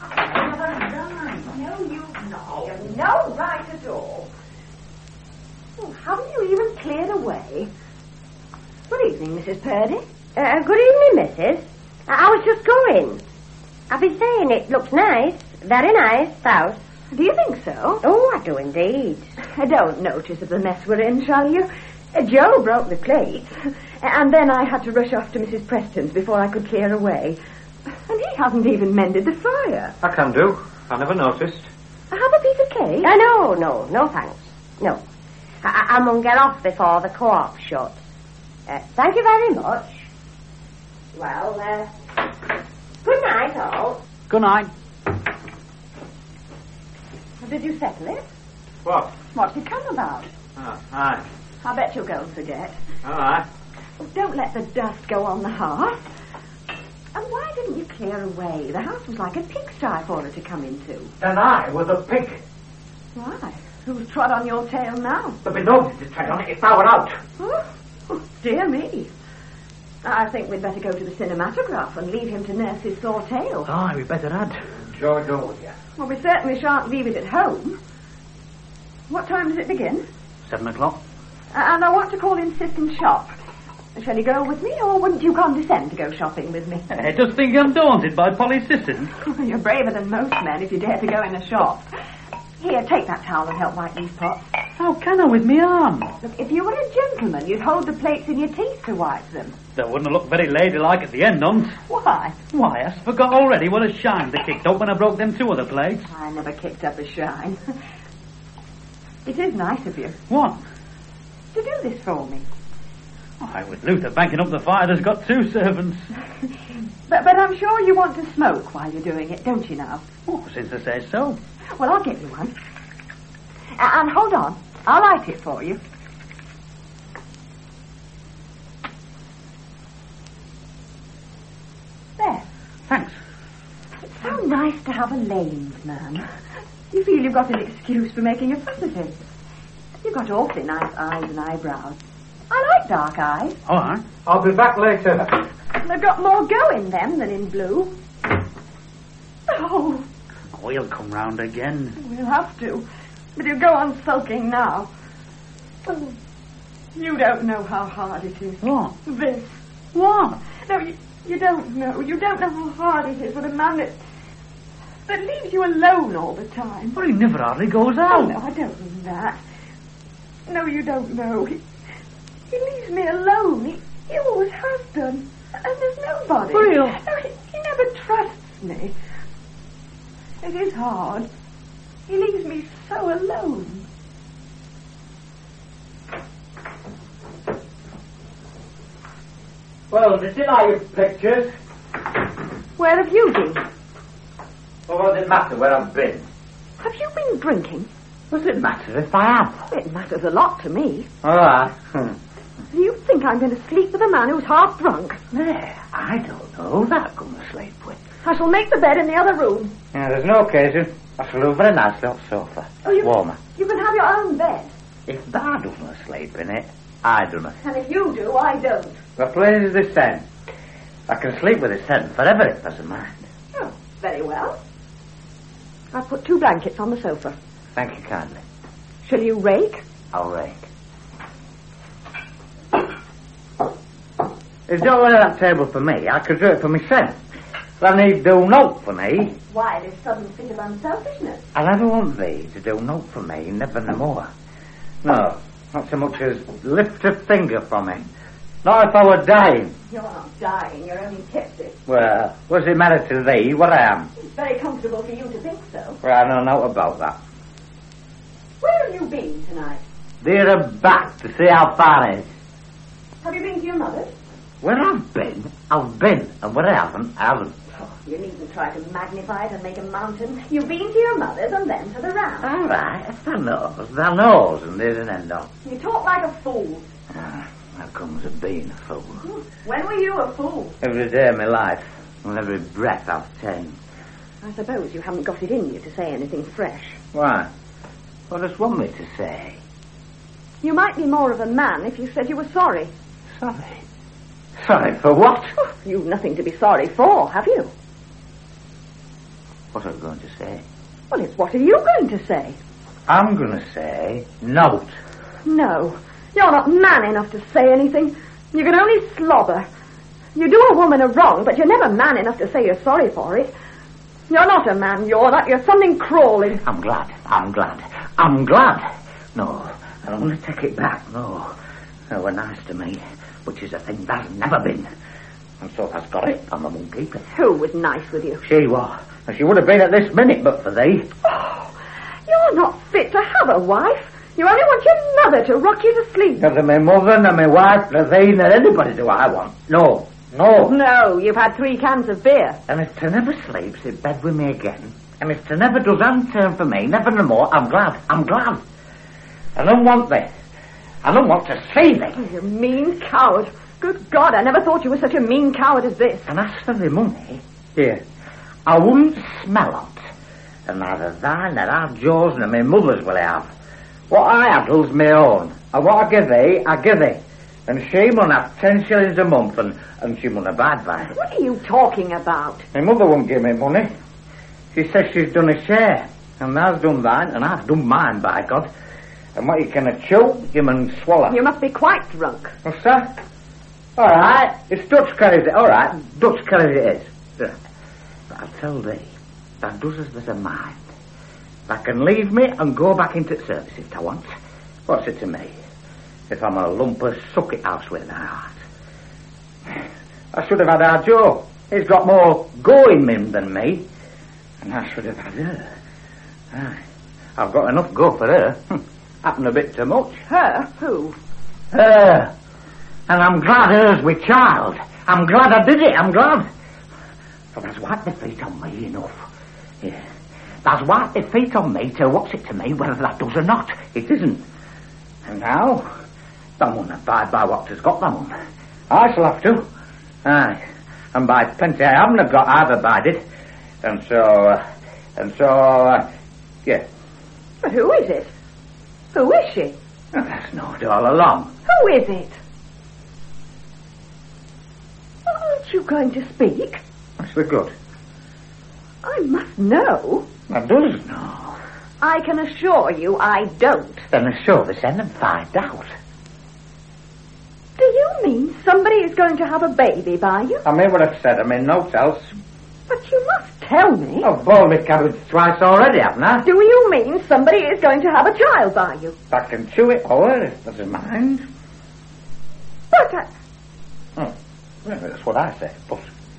No, you've not. You've no right at all. Oh, haven't you even cleared away? Good evening, Missus Purdy. Uh, good evening, missus. I, I was just going. I've been saying it looks nice. Very nice, house. Do you think so? Oh, I do indeed. I don't notice of the mess we're in, shall you? Uh, Joe broke the plates, and then I had to rush off to Missus Preston's before I could clear away. And he hasn't even mended the fire. I can do. I never noticed. Have a piece of cake? Uh, no, no, no thanks. No. I, I, I'm going to get off before the co-op shuts. Uh, thank you very much. Well, uh, good night, all. Good night. Did you settle it? What? What's it come about? Oh, aye. I bet you'll go and forget. All right. Oh, don't let the dust go on the hearth. And why didn't you clear away? The house was like a pigsty for her to come into. And I was a pig. Why? Who's trod on your tail now? There'd be nobody to tread on it if I were out. Oh, oh, dear me. I think we'd better go to the cinematograph and leave him to nurse his sore tail. Aye, we better had. Sure do, yeah. Well, we certainly shan't leave it at home. What time does it begin? Seven o'clock. Uh, and I want to call in Siskin's shop. Shall you go with me, or wouldn't you condescend to go shopping with me? I just think I'm daunted by Polly's sisters. You're braver than most men if you dare to go in a shop. Here, take that towel and help wipe these pots. How can I with me arm? Look, if you were a gentleman, you'd hold the plates in your teeth to wipe them. That wouldn't have looked very ladylike at the end, on't? Why? Why, I forgot already what a shine they kicked up when I broke them two other plates. I never kicked up a shine. It is nice of you. What? To do this for me. Why, with Luther banking up the fire, there's got two servants. but but I'm sure you want to smoke while you're doing it, don't you now? Oh, since I say so. Well, I'll get you one. Uh, and hold on. I'll light it for you. There. Thanks. It's so nice to have a lamed man. You feel you've got an excuse for making a fuss of him. You've got awfully nice eyes and eyebrows. I like dark eyes. All right. I'll be back later. They've got more go in them than in blue. Oh, Oh, he'll come round again. we'll have to. But he'll go on sulking now. Oh, you don't know how hard it is. What? This. What? No, you, you don't know. You don't know how hard it is with a man that, that leaves you alone all the time. But he never hardly goes Oh, out. no, I don't mean that. No, you don't know. He, he leaves me alone. He, he always has done. And there's nobody. Real? No, he, he never trusts me. It is hard. He leaves me so alone. Well, did you like your pictures? Where have you been? Well, what does it matter where I've been? Have you been drinking? Does it matter if I have? It matters a lot to me. All right. Hmm. Do you think I'm going to sleep with a man who's half drunk? There, I don't know who that I'm going to sleep with. I shall make the bed in the other room. Yeah, there's no occasion. I shall have a very nice little sofa. Oh, you, Warmer. You can have your own bed. If I don't sleep in it, I don't. And if you do, I don't. The plain as the sun. I can sleep with the sun forever if doesn't mind. Oh, very well. I've put two blankets on the sofa. Thank you kindly. Shall you rake? I'll rake. If you don't want that table for me, I could do it for myself. But I need do naught for me. Why, this sudden fit of unselfishness? I never want thee to do naught for me, never no more. No, not so much as lift a finger for me. Not if I were dying. You're not dying, you're only tipsy. Well, what's it matter to thee what I am? It's very comfortable for you to think so. Well, I don't know about that. Where have you been tonight? They're a back to see how far it is. Have you been to your mother's? Where I've been, I've been. And where I haven't, I haven't. Oh, you needn't try to magnify it and make a mountain. You've been to your mother's and then to the round. All right, thou knows, thou knows, and there's an end of. You talk like a fool. Ah, that comes of being a fool. When were you a fool? Every day of my life, and every breath I've taken. I suppose you haven't got it in you to say anything fresh. Why? What does want me to say? You might be more of a man if you said you were sorry. Sorry? Sorry for what? Oh, you've nothing to be sorry for, have you? What are you going to say? Well, it's what are you going to say? I'm going to say note. No, you're not man enough to say anything. You can only slobber. You do a woman a wrong, but you're never man enough to say you're sorry for it. You're not a man, you're that. You're something crawling. I'm glad. I'm glad. I'm glad. No, I don't want to take it back, no. They were nice to me, which is a thing that's never been. And so that's got it, and I won't keep it. Who was nice with you? She was. And she would have been at this minute but for thee. Oh, you're not fit to have a wife. You only want your mother to rock you to sleep. Neither my mother, nor my wife, nor thee, nor anybody do I want. No, no. No, you've had three cans of beer. And if she never sleeps in bed with me again, and if she never does turn for me, never no more, I'm glad. I'm glad. I don't want this. I don't want to see thee. Oh, you mean coward. Good God, I never thought you were such a mean coward as this. And as for the money, here, I wouldn't smell it. And neither thine, nor our Joe's, nor my mother's will I have. What I handle's my own. And what I give thee, I give thee. And she mun have ten shillings a month, and, and she mun abide by it. What are you talking about? My mother won't give me money. She says she's done a share. And I've done thine, and I've done mine, by God. And what you can chew, you can swallow. You must be quite drunk. What's that? All right, it's Dutch carries it. All right, Dutch carries it is. Yeah. But I'll tell thee, that does as there's a mind. I can leave me and go back into service if I want. What's it to me? If I'm a lump of suck-it house with my heart. I should have had our Joe. He's got more go in him than me. And I should have had her. Aye. I've got enough go for her. Happened a bit too much. Her? Who? Her. And I'm glad hers with child. I'm glad I did it, I'm glad. For that's wiped my feet on me enough. Yeah. That's wiped my feet on me to what's it to me, whether that does or not. It isn't. And now, that won't abide by what has got them. I shall have to. Aye. And by plenty I haven't got, I've abided. And so, uh, and so, uh, yeah. But who is it? Who is she? Well, that's not all along. Who is it? Aren't you going to speak? What's the good? I must know. I does know. I can assure you I don't. Then assure this end and find out. Do you mean somebody is going to have a baby by you? I mean what I've said. I mean no else. But you must tell me. I've boiled my cabbage twice already, haven't I? Do you mean somebody is going to have a child by you? I can chew it over if there's a mind. But I... Oh, well, that's what I say, but...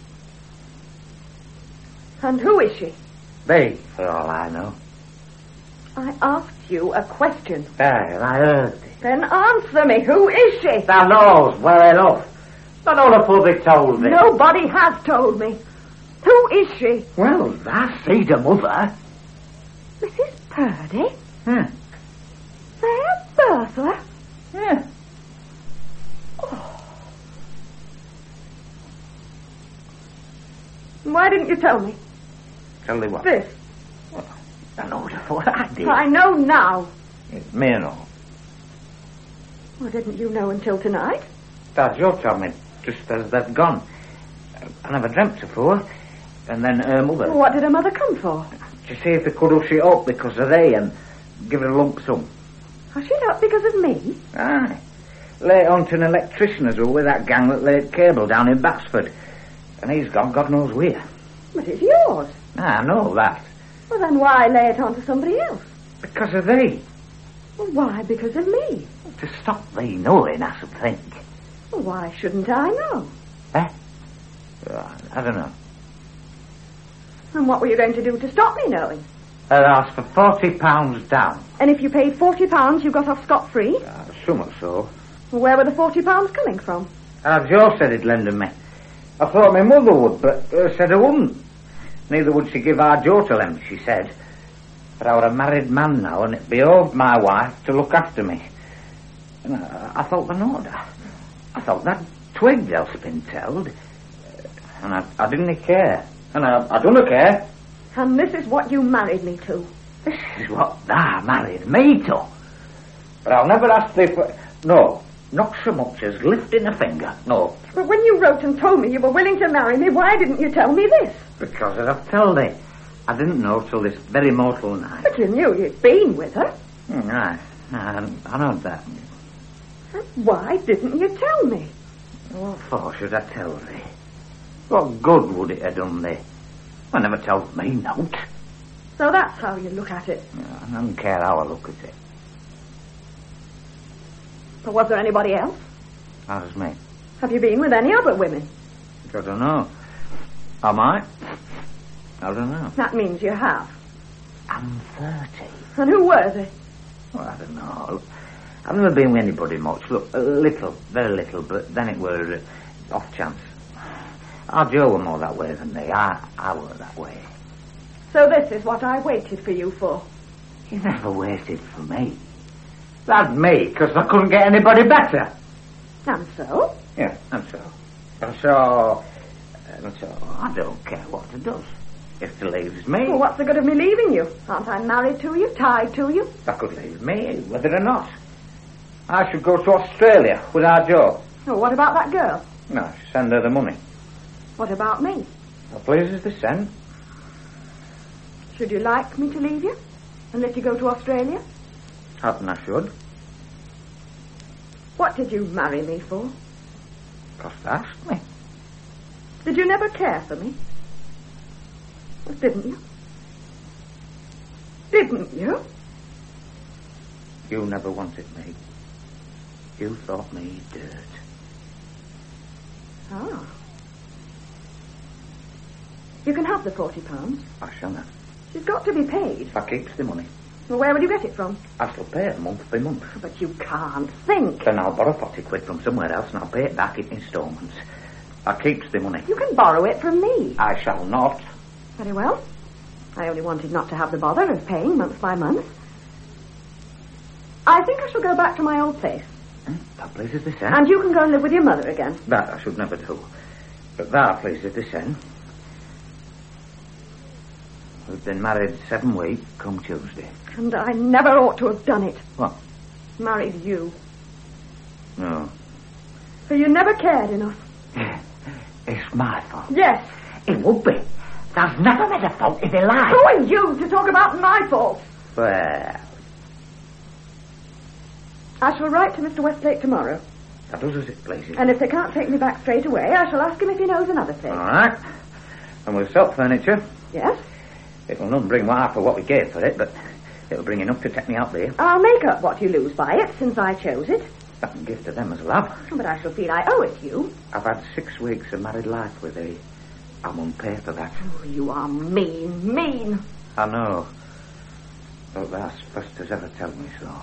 And who is she? They, for all I know. I asked you a question. Aye, and I heard it. Then answer me. Who is she? Thou knows well enough. Not all the they told me. Nobody has told me. Who is she? Well, thou see the mother. Missus Purdy? Hmm. Fair Bertha? Yeah. Oh. Why didn't you tell me? Tell thee what? This. Well, I know what I did. I know now. It's me and all. Well, didn't you know until tonight? Dad, you told me just as they'd gone. I never dreamt before. And then her mother... What did her mother come for? To see if they could hush it up because of they and give her a lump sum. Hush it up because of me? Aye. Lay it on to an electrician as well with that gang that laid cable down in Batsford. And he's gone God knows where. But it's yours. Ah, I know that. Well, then why lay it on to somebody else? Because of thee. Well, why because of me? To stop thee knowing, I should think. Well, why shouldn't I know? Eh? Uh, I don't know. And what were you going to do to stop me knowing? I'd ask for forty pounds down. And if you paid forty pounds, you got off scot-free? Uh, so much so. Well, where were the forty pounds coming from? Uh, Joe said he'd lend them me. I thought my mother would, but uh, said I wouldn't. Neither would she give our Joe to lend, she said. But I were a married man now, and it behoved my wife to look after me. And I, I thought, well, no, I, I thought that twigged Elspintel, and I, I didn't care. And I, I don't care. And this is what you married me to. This is what thou married me to. But I'll never ask thee for... No, not so much as lifting a finger, no. But when you wrote and told me you were willing to marry me, why didn't you tell me this? Because, as I've told thee, I didn't know till this very mortal night. But you knew you'd been with her. Mm, aye, I, I know that. Why didn't you tell me? What for should I tell thee? What good would it have done thee? I never told me naught. So that's how you look at it. I don't care how I look at it. But was there anybody else? How does me? Have you been with any other women? I don't know. I might. I don't know. That means you have. I'm thirty. And who were they? Well, I don't know. I've never been with anybody much. Look, a little, very little, but then it were uh, off chance. Our Joe were more that way than me. I, I were that way. So this is what I waited for you for. You never waited for me. That's me, because I couldn't get anybody better. And so? Yeah, and so. And so... And so, I don't care what it does. If it leaves me... Well, what's the good of me leaving you? Aren't I married to you, tied to you? That could leave me, whether or not. I should go to Australia with our Joe. Well, what about that girl? No, send her the money. What about me? What pleases the send. Should you like me to leave you and let you go to Australia? Happen I should. What did you marry me for? Because they asked me. Did you never care for me? Well, didn't you? Didn't you? You never wanted me. You thought me dirt. Ah. You can have the forty pounds. I shall not. She's got to be paid. I keeps the money. Well, where will you get it from? I shall pay it month by month. But you can't think. Then I'll borrow forty quid from somewhere else and I'll pay it back in instalments. I keeps the money. You can borrow it from me. I shall not. Very well. I only wanted not to have the bother of paying month by month. I think I shall go back to my old place. Hmm, that pleases the sen. And you can go and live with your mother again. That I should never do. But that pleases the sen. We've been married seven weeks, come Tuesday. And I never ought to have done it. What? Married you. No. For you never cared enough. It's my fault. Yes. It would be. There's never been a fault in your life. Who are you to talk about my fault? Well, I shall write to Mister Westlake tomorrow. that does as it pleases. And if they can't take me back straight away, I shall ask him if he knows another place. All right. And we'll sell furniture. Yes? It'll not bring half for what we gave for it, but it'll bring enough to take me out there. I'll make up what you lose by it, since I chose it. I can give to them as well. But I shall feel I owe it to you. I've had six weeks of married life with thee. I won't pay for that. Oh, you are mean, mean. I know. But that's first as ever tell me so.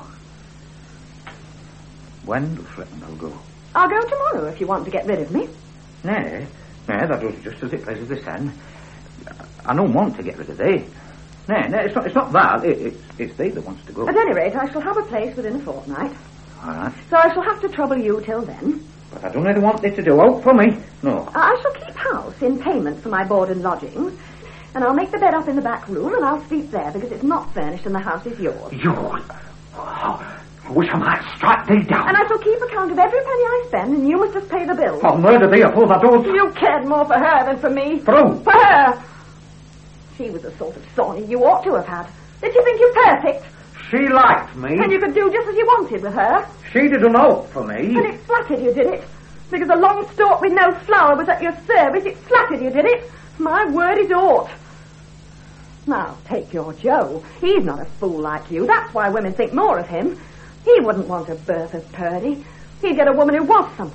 When does reckon I'll go? I'll go tomorrow if you want to get rid of me. Nay, nay, that does just as it pleases the sen. I don't want to get rid of thee. Nay, nay, it's not, it's not that. It, it's, it's thee that wants to go. At any rate, I shall have a place within a fortnight. All right. So I shall have to trouble you till then. But I don't really want thee to do out for me. No. I shall keep house in payment for my board and lodgings. And I'll make the bed up in the back room and I'll sleep there because it's not furnished and the house is yours. You... Oh, I wish I might strike thee down. And I shall keep account of every penny I spend and you must just pay the bill. I'll murder thee or pull that old... You cared more for her than for me. For who? For her. She was the sort of Sawney you ought to have had. Did you think you perfect? She liked me. And you could do just as you wanted with her. She did an oath for me. And it flattered you, did it? Because a long stalk with no flower was at your service, it flattered you, did it? My word is ought. Now, take your Joe. He's not a fool like you. That's why women think more of him. He wouldn't want a Bertha Purdy. He'd get a woman who was something.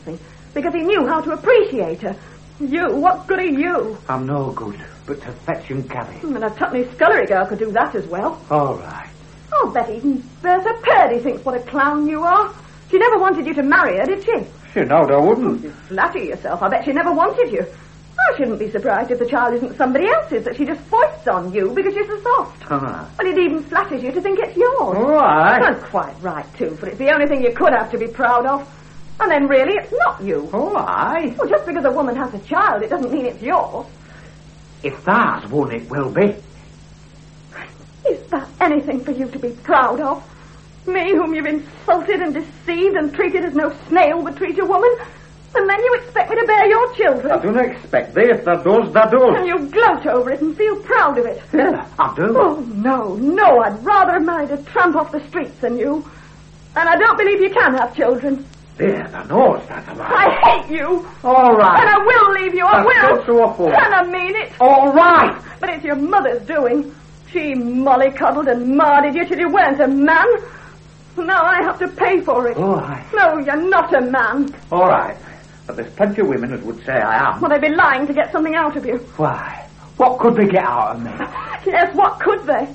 because he knew how to appreciate her. You, what good are you? I'm no good, but to fetch and carry. And a Tutney scullery girl could do that as well. All right. Oh, bet even Bertha Purdy thinks what a clown you are. She never wanted you to marry her, did she? She knowed I wouldn't. You flatter yourself. I bet she never wanted you. I shouldn't be surprised if the child isn't somebody else's, that she just foists on you because you're so soft. Uh-huh. Well, it even flatters you to think it's yours. All right. And quite right, too, for it's the only thing you could have to be proud of. And then, really, it's not you. All right. Well, just because a woman has a child, it doesn't mean it's yours. If there's one, it will be. Is that anything for you to be proud of? Me, whom you've insulted and deceived and treated as no snail would treat a woman? And then you expect me to bear your children? I don't expect thee. If that does, that does. And you gloat over it and feel proud of it? Yeah, I do. Oh, no, no, I'd rather have married a tramp off the streets than you. And I don't believe you can have children. There, the nose, that's a lie. I hate you. All right. And I will leave you, I That's will. not so awful. And I mean it. All right. But it's your mother's doing. She mollycoddled and marded you till you weren't a man. Now I have to pay for it. All right. No, you're not a man. All right. But there's plenty of women that would say I am. Well, they'd be lying to get something out of you. Why? What could they get out of me? Yes, what could they?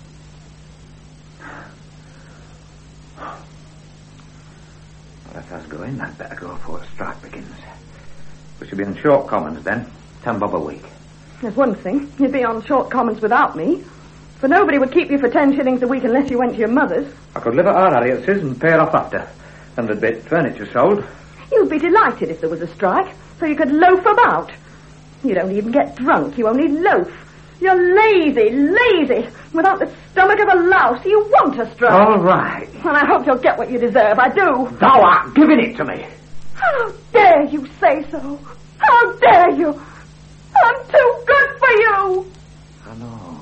Well, if I was going, I'd better go before the strike begins. We should be in short commons then. Ten bob a week. There's one thing. You'd be on short commons without me. For nobody would keep you for ten shillings a week unless you went to your mother's. I could live at our Harriet's and pay her off after. And there'd be furniture sold. You'd be delighted if there was a strike, so you could loaf about. You don't even get drunk. You only loaf. You're lazy, lazy. Without the stomach of a louse, you want a strike. All right. And I hope you'll get what you deserve. I do. Thou art giving it to me. How dare you say so? How dare you? I'm too good for you. I know.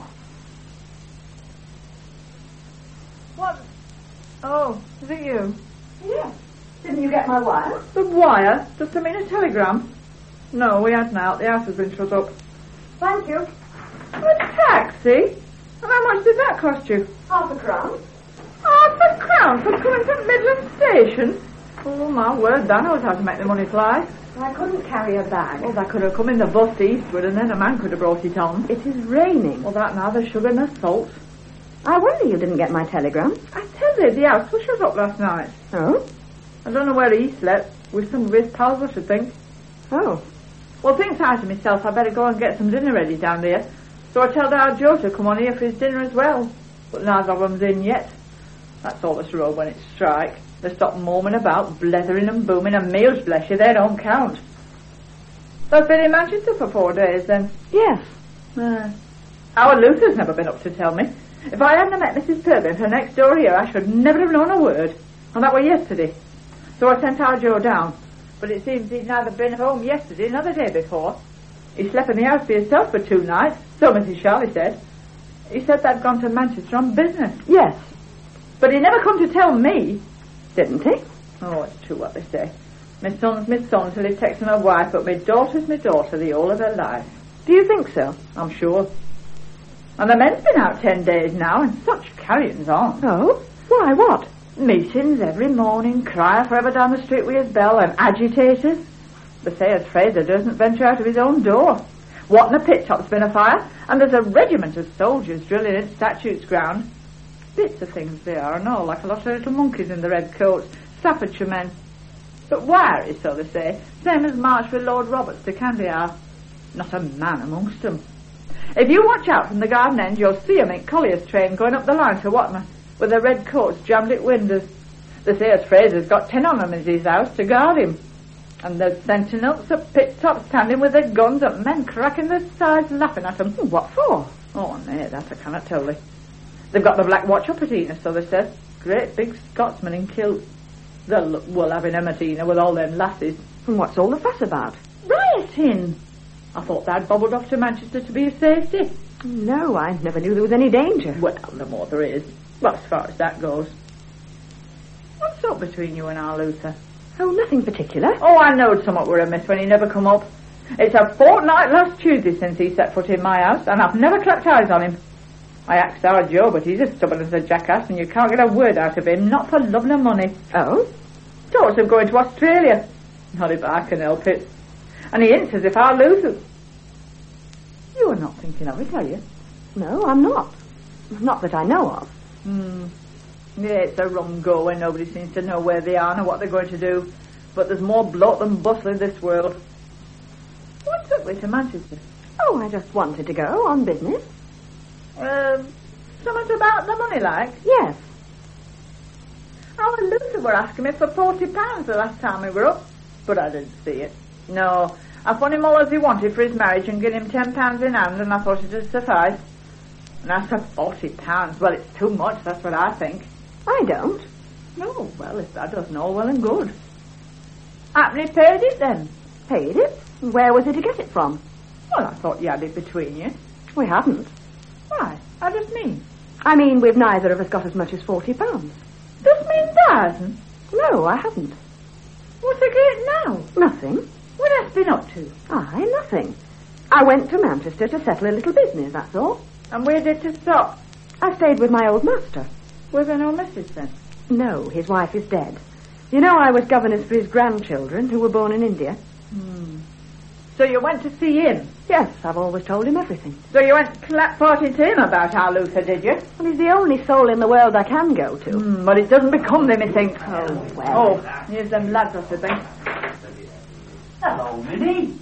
What? Oh, is it you? Yes. Didn't you get my wire? The wire? Does it mean a telegram? No, we hadn't out. The house has been shut up. Thank you. A taxi? And how much did that cost you? Half a crown. Half a crown for coming from Midland Station? Oh, my word, that knows how to make the money fly. I couldn't carry a bag. Well, that could have come in the bus eastward and then a man could have brought it on. It is raining. Well, that now, the sugar and the salt. I wonder you didn't get my telegram. I tell you, the house was shut up last night. Oh? I don't know where he slept. With some of his pals, I should think. Oh. Well, thinks I to myself, I better go and get some dinner ready down there. So I tell our Joe to come on here for his dinner as well. But neither of them's in yet. That's all that's road when it's strike. They stop moaning about, blethering and booming, and meals, bless you, they don't count. So I've been in Manchester for four days, then? Yes. Uh, our Luther's never been up to tell me. If I hadn't met Missus Turbin, her next door here, I should never have known a word. And that were yesterday. So I sent our Joe down. But it seems he'd neither been home yesterday nor the day before. He slept in the house by himself for two nights, so Missus Charlie said. He said they'd gone to Manchester on business. Yes. But he never come to tell me. Didn't he? Oh, it's true what they say. My son's my son till he takes my wife, but my daughter's my daughter the whole of her life. Do you think so? I'm sure. And the men's been out ten days now, and such carryings on. Oh? Why, what? Meetings every morning, crying forever down the street with his bell, and agitators. They say as Fraser doesn't venture out of his own door. What in a pit top's been afire, and there's a regiment of soldiers drilling at Statutes ground. Bits of things they are, and all like a lot of little monkeys in the red coats, Staffordshire men. But wiry, so they say, same as march with Lord Roberts to Candiar. Not a man amongst them. If you watch out from the garden end, you'll see 'em in Collier's train going up the line to Watmer, with their red coats jammed at windows. They say as Fraser's got ten on 'em in his house to guard him. And there's sentinels at pit top standing with their guns at men cracking their sides laughing at 'em. What for? Oh, nay, that I cannot tell thee. They've got the Black Watch up at Ena, so they said. Great big Scotsmen in kilts. They'll look well having them at Ena with all them lasses. And what's all the fuss about? Rioting. I thought they'd bobbled off to Manchester to be a safety. No, I never knew there was any danger. Well, the more there is. Well, as far as that goes. What's up between you and our Luther? Oh, nothing particular. Oh, I knowed somewhat were amiss when he never come up. It's a fortnight last Tuesday since he set foot in my house, and I've never clapped eyes on him. I asked our Joe, but he's as stubborn as a jackass, and you can't get a word out of him, not for love nor money. Oh? Talks of going to Australia. Not if I can help it. And he hints as if I'll lose it. You are not thinking of it, are you? No, I'm not. Not that I know of. Hmm. Yeah, it's a rum go when nobody seems to know where they are and what they're going to do. But there's more bloat than bustle in this world. What took me to Manchester? Oh, I just wanted to go on business. Um, something about the money, like? Yes. Our Luther were asking me for forty pounds the last time we were up, but I didn't see it. No, I phoned him all as he wanted for his marriage and given him ten pounds in hand, and I thought it'd suffice. And as for forty pounds, well, it's too much, that's what I think. I don't. Oh, well, if that doesn't all well and good. Happen he paid it then? Paid it? Where was he to get it from? Well, I thought you had it between you. We haven't. Why? How does mean? I mean, we've neither of us got as much as forty pounds. Does mean that hasn't? No, I haven't. What's he getting now? Nothing. What has been up to? Aye, nothing. I went to Manchester to settle a little business, that's all. And where did to stop? I stayed with my old master. Was there no missus then? No, his wife is dead. You know I was governess for his grandchildren who were born in India. Hmm. So you went to see him? Yes, I've always told him everything. So you went clap-farting to him about our Luther, did you? Well, he's the only soul in the world I can go to. Mm, but it doesn't become them, I think. Oh, well. Oh, here's them lads, I think. Hello, Minnie.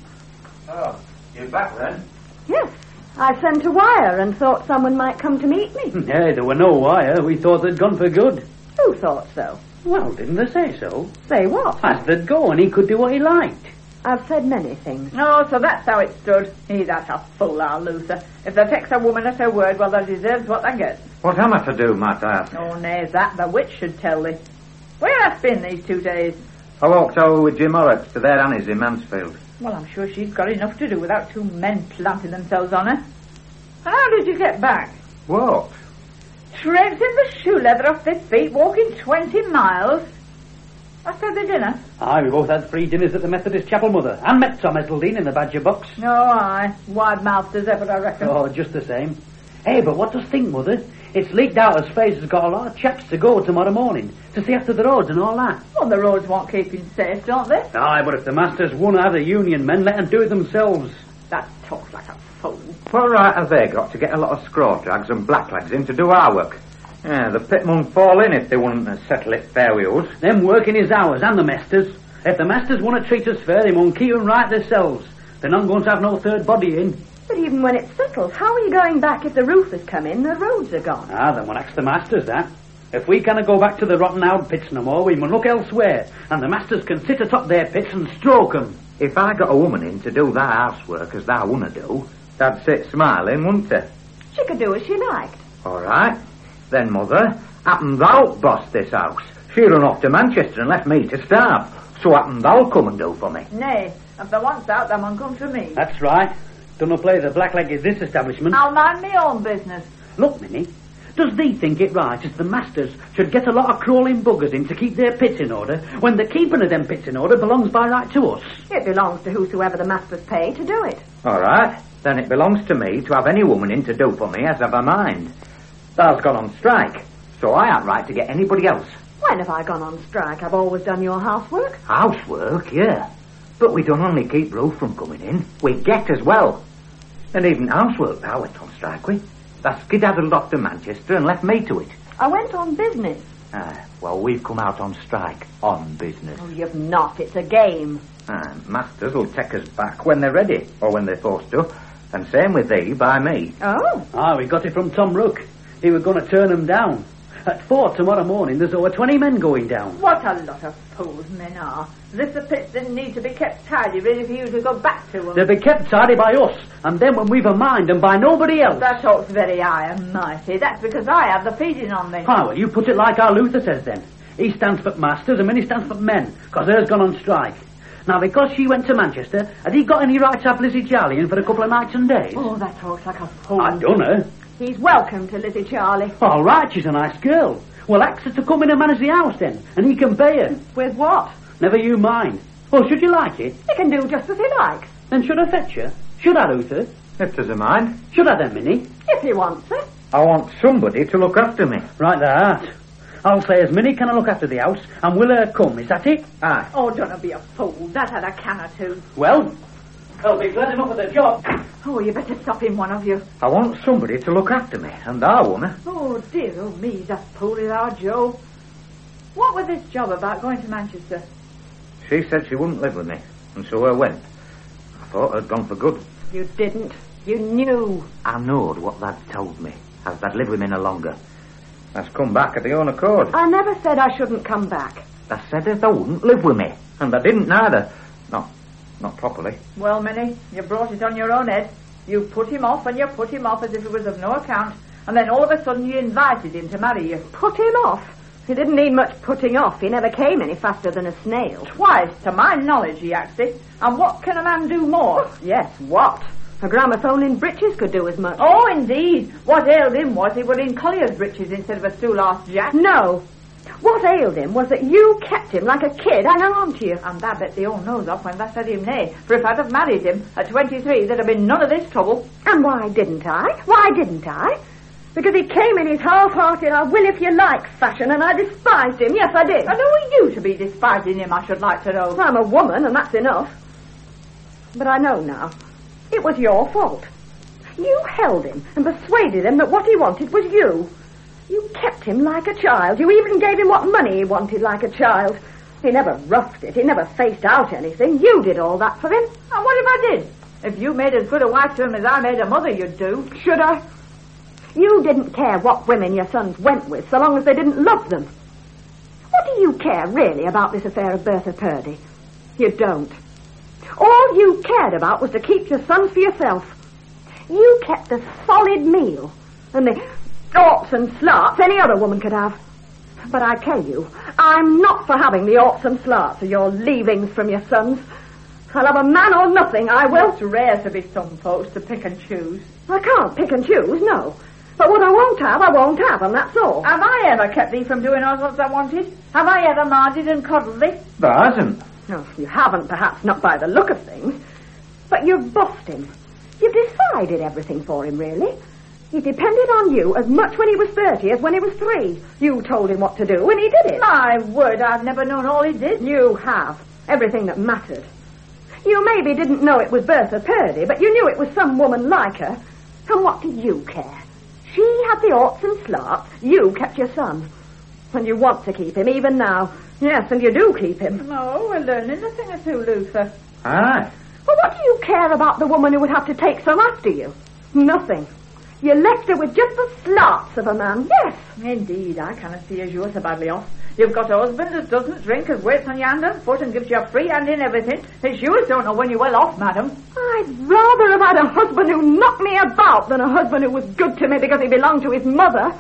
Oh, you're back then? Yes. I sent a wire and thought someone might come to meet me. Hey, there were no wire. We thought they'd gone for good. Who thought so? Well, didn't they say so? Say what? As they'd go and he could do what he liked. I've said many things. Oh, so that's how it stood. He, that's a fool, our Luther. If they takes a woman at her word, well, they deserves what they get. What am I to do, might I ask? Oh, nay, that the witch should tell thee. Where hast been these two days? I walked over with Jim Horrocks to their Annie's in Mansfield. Well, I'm sure she's got enough to do without two men planting themselves on her. And how did you get back? What? Traipsing the shoe leather off their feet, walking twenty miles. What's had the dinner? Aye, we both had free dinners at the Methodist Chapel, Mother, and met Tom Esseldine in the Badger box. Oh, aye. Wide-mouthed as ever, I reckon. Oh, just the same. Hey, but what does think, Mother? It's leaked out as Fraser's got a lot of chaps to go tomorrow morning to see after the roads and all that. Well, the roads won't keep him safe, don't they? Aye, but if the masters won't have the union men, let them do it themselves. That talks like a fool. What right have they got to get a lot of scraw drags and blacklegs in to do our work? Yeah, the pit mun fall in if they wouldn't uh, settle it fair with us. Them working his hours and the masters. If the masters want to treat us fair, they won't keep them right themselves. They're not going to have no third body in. But even when it's settled, how are you going back if the roof has come in, the roads are gone? Ah, then we'll ask the masters that. If we can't go back to the rotten old pits no more, we mun look elsewhere, and the masters can sit atop their pits and stroke 'em. If I got a woman in to do that housework as thou wanna do, they'd sit smiling, wouldn't they? She could do as she liked. All right. Then, Mother, happen thou boss this house. She run off to Manchester and left me to starve. So happen thou come and do for me. Nay, if they want's out, they mun come to me. That's right. Don't play the blackleg is this establishment. I'll mind me own business. Look, Minnie, does thee think it right as the masters should get a lot of crawling buggers in to keep their pits in order when the keeping of them pits in order belongs by right to us? It belongs to whosoever the masters pay to do it. All right. Then it belongs to me to have any woman in to do for me as I've a mind. Thou's gone on strike, so I ain't right to get anybody else. When have I gone on strike? I've always done your housework. Housework, yeah. But we don't only keep roof from coming in, we get as well. And even housework thou went on strike with. Thou skedaddled off to Manchester and left me to it. I went on business. Ah, well, we've come out on strike, on business. Oh, you've not. It's a game. Ah, masters will take us back when they're ready, or when they're forced to. And same with thee, by me. Oh. Ah, we got it from Tom Rook. He was going to turn them down. At four tomorrow morning, there's over twenty men going down. What a lot of fools men are. As if the pits didn't need to be kept tidy, ready for you to go back to them. They'll be kept tidy by us, and then when we've a mind, and by nobody else. That talks very high and mighty. That's because I have the feeding on me. Ah, well, you put it like our Luther says then. He stands for masters, and Minnie stands for men, because hers gone on strike. Now, because she went to Manchester, had he got any right to have Lizzie Charlie in for a couple of nights and days? Oh, that talks like a fool. I done her. He's welcome to Lizzie Charlie. All right, she's a nice girl. Well, ask her to come in and manage the house then, and he can pay her. With what? Never you mind. Oh, should you like it? He can do just as he likes. Then should I fetch her? Should I, Luther? If there's a mind. Should I then, Minnie? If he wants it. I want somebody to look after me. Right there. I'll say as Minnie can I look after the house, and will her come, is that it? Aye. Oh, don't be a fool. That had a can or two. Well, I'll be glad enough of the job. Oh, you better stop him, one of you. I want somebody to look after me, and I wanna. Oh, dear, oh me, that fool is our Joe. What was this job about going to Manchester? She said she wouldn't live with me, and so I went. I thought I'd gone for good. You didn't. You knew. I knowed what they'd told me, as they'd live with me no longer. That's come back of their own accord. I never said I shouldn't come back. They said that they wouldn't live with me, and they didn't neither. Not, not properly. Well, Minnie, you brought it on your own head. You put him off, and you put him off as if it was of no account, and then all of a sudden you invited him to marry you. Put him off? He didn't need much putting off. He never came any faster than a snail. Twice, to my knowledge, he axed it. And what can a man do more? Yes, what? A gramophone in breeches could do as much. Oh, indeed. What ailed him was he was in collier's breeches instead of a stool-ass jack. No. What ailed him was that you kept him like a kid hanging on to you. And that bet the old nose off when that said him nay. For if I'd have married him at twenty-three, there'd have been none of this trouble. And why didn't I? Why didn't I? Because he came in his half-hearted, I will if you like fashion, and I despised him. Yes, I did. And who are you to be despising him, I should like to know? I'm a woman, and that's enough. But I know now. It was your fault. You held him and persuaded him that what he wanted was you. You kept him like a child. You even gave him what money he wanted like a child. He never roughed it. He never faced out anything. You did all that for him. And what if I did? If you made as good a wife to him as I made a mother, you'd do. Should I? You didn't care what women your sons went with, so long as they didn't love them. What do you care, really, about this affair of Bertha Purdy? You don't. All you cared about was to keep your sons for yourself. You kept a solid meal, and the orts and slarts any other woman could have. But I tell you, I'm not for having the orts and slarts of your leavings from your sons. I'll have a man or nothing, I will. It's rare to be some folks to pick and choose. I can't pick and choose, no. But what I won't have, I won't have, and that's all. Have I ever kept thee from doing all what I wanted? Have I ever minded and coddled thee? There hasn't. No, you haven't, perhaps not by the look of things. But you've bossed him. You've decided everything for him, really. He depended on you as much when he was thirty as when he was three. You told him what to do, and he did it. My word, I've never known all he did. You have. Everything that mattered. You maybe didn't know it was Bertha Purdy, but you knew it was some woman like her. And what did you care? She had the orts and slarts. You kept your son. And you want to keep him, even now. Yes, and you do keep him. No, we're learning a thing or two, Luther. Aye. Well, what do you care about the woman who would have to take some after you? Nothing. You left her with just the slarts of a man. Yes. Indeed, I cannot see as you're so badly off. You've got a husband that doesn't drink, as waits on your hand and foot and gives you a free hand in everything. It's you who don't know when you're well off, madam. I'd rather have had a husband who knocked me about than a husband who was good to me because he belonged to his mother.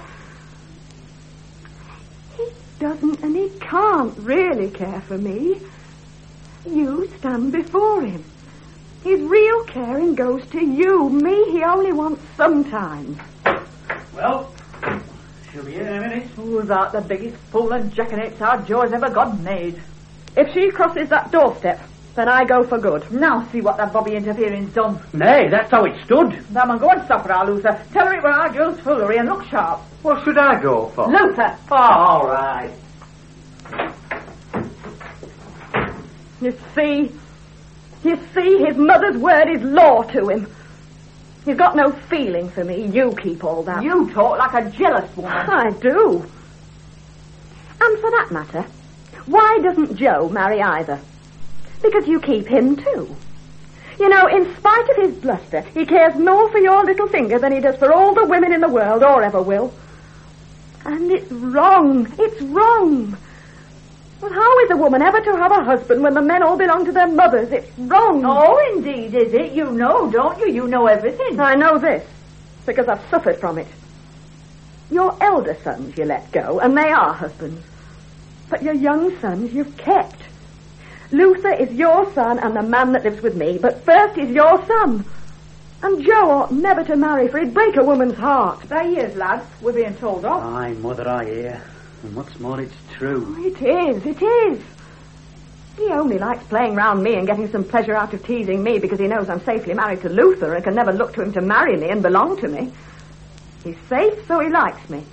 He doesn't and he can't really care for me. You stand before him. His real caring goes to you. Me, he only wants sometimes. Well, she'll be here in a minute. Who's that the biggest fool and jackanapes our Joe's ever got made? If she crosses that doorstep, then I go for good. Now see what that Bobby interfering's done. Nay, that's how it stood. Now, go and stop her, our Luther. Tell her it were our Joe's foolery and look sharp. What should I go for? Luther! Oh, all right. You see? You see, his mother's word is law to him. He's got no feeling for me. You keep all that. You talk like a jealous woman. I do. And for that matter, why doesn't Joe marry either? Because you keep him too. You know, in spite of his bluster, he cares more for your little finger than he does for all the women in the world or ever will. And it's wrong. It's wrong. Well, how is a woman ever to have a husband when the men all belong to their mothers? It's wrong. Oh, indeed, is it? You know, don't you? You know everything. I know this, because I've suffered from it. Your elder sons you let go, and they are husbands. But your young sons you've kept. Luther is your son and the man that lives with me, but first is your son. And Joe ought never to marry, for he'd break a woman's heart. There he is, lads. We're being told off. Aye, Mother, I hear. And what's more, it's true. It is, it is. He only likes playing round me and getting some pleasure out of teasing me because he knows I'm safely married to Luther and can never look to him to marry me and belong to me. He's safe, so he likes me.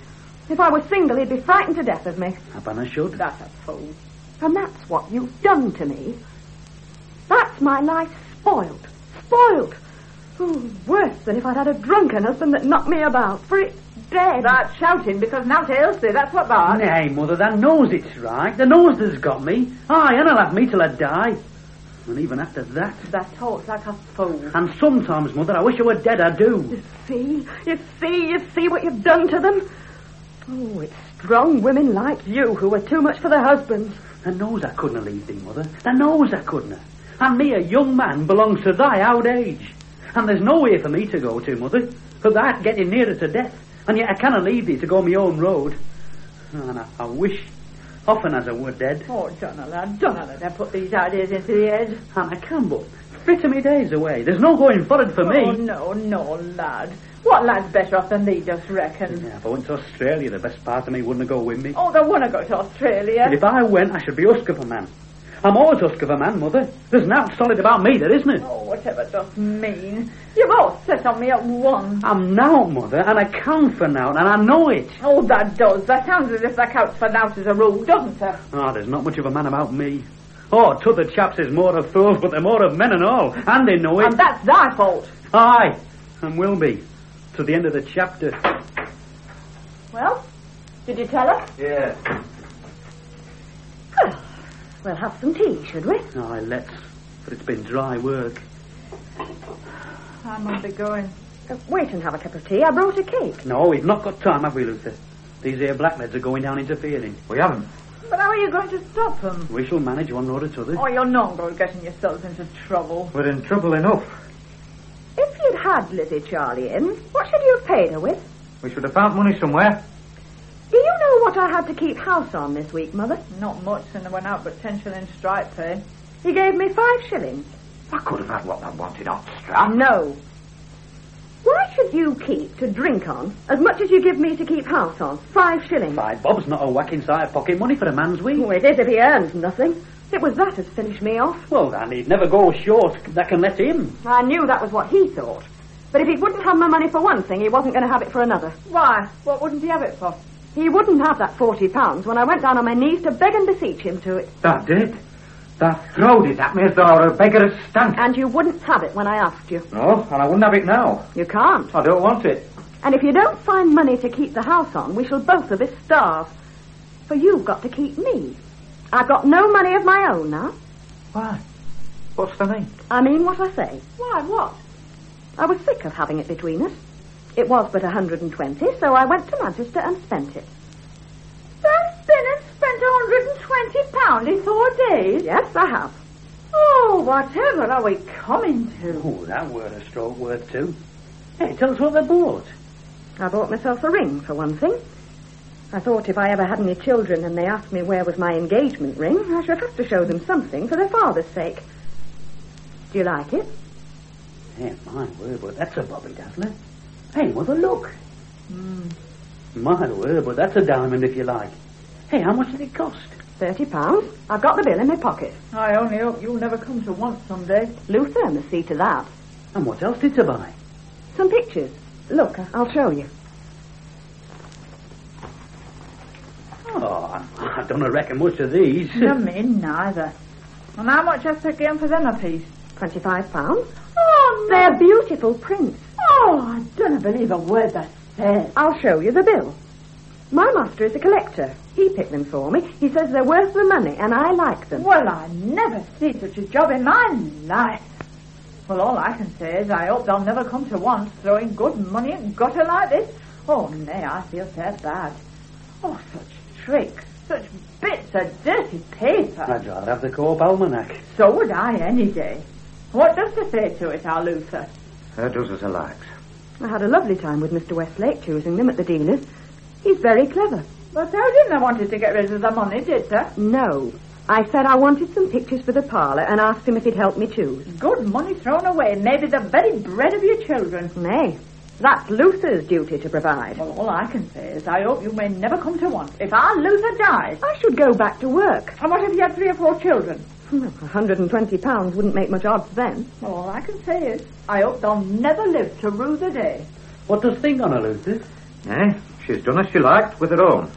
If I was single, he'd be frightened to death of me. Happen I should. That's a fool. And that's what you've done to me. That's my life spoiled. Spoiled. Oh, worse than if I'd had a drunken husband that knocked me about, for it's dead. That's shouting because now ails thee, that's what that. Nay, Mother, thou knows it's right. Thou knows there's got me. Aye, and I'll have me till I die. And even after that. That talks like a fool. And sometimes, Mother, I wish I were dead, I do. You see? You see? You see what you've done to them? Oh, it's strong women like you who are too much for their husbands. Thou knows I couldn't leave thee, Mother. Thou knows I couldn't. And me, a young man, belongs to thy old age. And there's nowhere for me to go to, Mother, for thou'rt getting nearer to death. And yet I cannot leave thee to go my own road. And I, I wish often as I were dead. Oh, Donna, lad, Donna, let her put these ideas into the head. And I can, but fritter me days away. There's no going forward for me. Oh, no, no, lad. What lad's better off than thee, dost reckon? Yeah, if I went to Australia, the best part of me wouldn't go with me. Oh, they want to go to Australia. But if I went, I should be husk of a man. I'm always husk of a man, Mother. There's naught solid about me, there isn't it? Oh, whatever doth mean. You've all set on me at once. I'm naught, Mother, and I count for naught, and I know it. Oh, that does. That sounds as if that counts for naught as a rule, doesn't it? Oh, there's not much of a man about me. Oh, t'other chaps is more of fools, but they're more of men and all, and they know it. And that's thy fault. Aye, and will be, to the end of the chapter. Well, did you tell her? Yeah. Well, we'll have some tea, should we? Aye, let's, but it's been dry work. I must be going. Uh, wait and have a cup of tea. I brought a cake. No, we've not got time, have we, Luther? These here blackleads are going down interfering. We haven't. But how are you going to stop them? We shall manage one road or t'other. Oh, you're not going getting yourselves into trouble. We're in trouble enough. If you'd had Lizzie Charlie in, what should you have paid her with? We should have found money somewhere. Do you know what I had to keep house on this week, Mother? Not much, and I went out but ten shillings strike pay. He gave me five shillings. I could have had what I wanted off strap. No. Why should you keep to drink on as much as you give me to keep house on? Five shillings. Five bob's not a whacking sight of pocket money for a man's week. Oh, it is if he earns nothing. It was that has finished me off. Well, then he'd never go short. That can let him. I knew that was what he thought. But if he wouldn't have my money for one thing, he wasn't going to have it for another. Why? What wouldn't he have it for? He wouldn't have that forty pounds when I went down on my knees to beg and beseech him to it. That did. That throwed it at me as though I were a beggar at stank. And you wouldn't have it when I asked you. No, and I wouldn't have it now. You can't. I don't want it. And if you don't find money to keep the house on, we shall both of us starve. For you've got to keep me. I've got no money of my own now. Why? What's the mean? I mean what I say. Why, what? I was sick of having it between us. It was but a hundred and twenty, so I went to Manchester and spent it. That's been and spent a hundred and twenty pounds in four days? Yes, I have. Oh, whatever are we coming to? Oh, that were a stroke worth two. Hey, tell us what they bought. I bought myself a ring, for one thing. I thought if I ever had any children and they asked me where was my engagement ring, I should have to show them something for their father's sake. Do you like it? Hey, my word, but that's a bobby dazzler. Hey, Mother, look. Mm. My word, but that's a diamond if you like. Hey, how much did it cost? Thirty pounds. I've got the bill in my pocket. I only hope you'll never come to want someday. Luther must see to that. And what else did you buy? Some pictures. Look, I'll show you. Oh, I don't reckon much of these. No, me neither. And how much has to give for them a piece? Twenty-five pounds. Oh, no. They're beautiful prints. Oh, I don't believe a word that says. I'll show you the bill. My master is a collector. He picked them for me. He says they're worth the money, and I like them. Well, I never see such a job in my life. Well, all I can say is I hope they'll never come to once throwing good money in gutter like this. Oh, nay, I feel so bad. Oh, such tricks, such bits of dirty paper. I'd rather have the Cope Almanac. So would I any day. What does to say to it, our Luther? Her does as he likes. I had a lovely time with Mister Westlake choosing them at the dealer's. He's very clever. But they didn't I wanted to get rid of the money, did they? No. I said I wanted some pictures for the parlour and asked him if he'd help me choose. Good money thrown away, maybe the very bread of your children. Nay, that's Luther's duty to provide. Well, all I can say is I hope you may never come to want. If our Luther dies... I should go back to work. And what if you had three or four children? A hundred and twenty pounds wouldn't make much odds then. Well, all I can say is I hope they'll never live to rue the day. What does think on her, Luther? Eh? She's done as she liked with her own.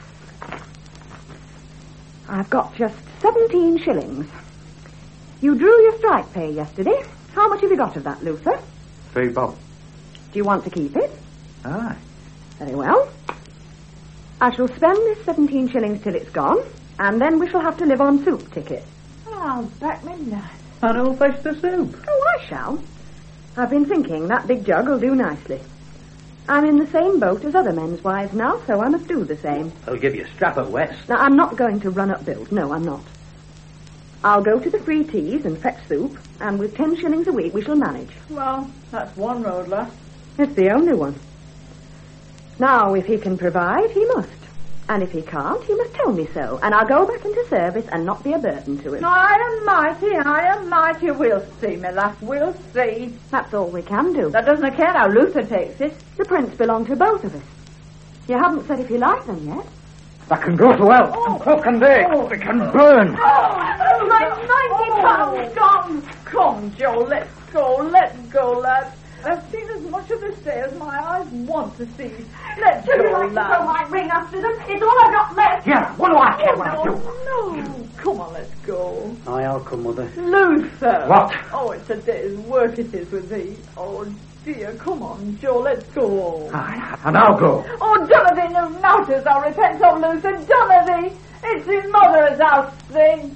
I've got just seventeen shillings. You drew your strike pay yesterday. How much have you got of that, Luther? Three bob. Do you want to keep it? Aye. Very well. I shall spend this seventeen shillings till it's gone, and then we shall have to live on soup ticket. Oh, back me nice. And who'll fetch the soup? Oh, I shall. I've been thinking that big jug will do nicely. I'm in the same boat as other men's wives now, so I must do the same. I'll give you a strap at West. Now, I'm not going to run up bills. No, I'm not. I'll go to the free teas and fetch soup, and with ten shillings a week we shall manage. Well, that's one road, lass. It's the only one. Now, if he can provide, he must. And if he can't, he must tell me so, and I'll go back into service and not be a burden to him. I am mighty, I am mighty. We'll see, my lass, we'll see. That's all we can do. That doesn't care how Luther takes it. The prints belong to both of us. You haven't said if you like them yet. That can go to hell, and so can they. Oh. They can burn. Oh, my ninety pounds gone. Come, Joe, let's go, let's go, lad. I've seen as much of this day as my eyes want to see. Let's Would go, you like to lad. throw my ring after them? It's all I've got left. Yeah, what do I care Oh, what I no, do? no. Come on, let's go. Aye, I'll come, Mother. Luther. What? Oh, it's a day's work it is with thee. Oh, dear, come on, Joe, let's go. Aye, and I'll go. Oh, Donovan, no notice, I'll repent of Luther. Donovan, it's his mother's house thing.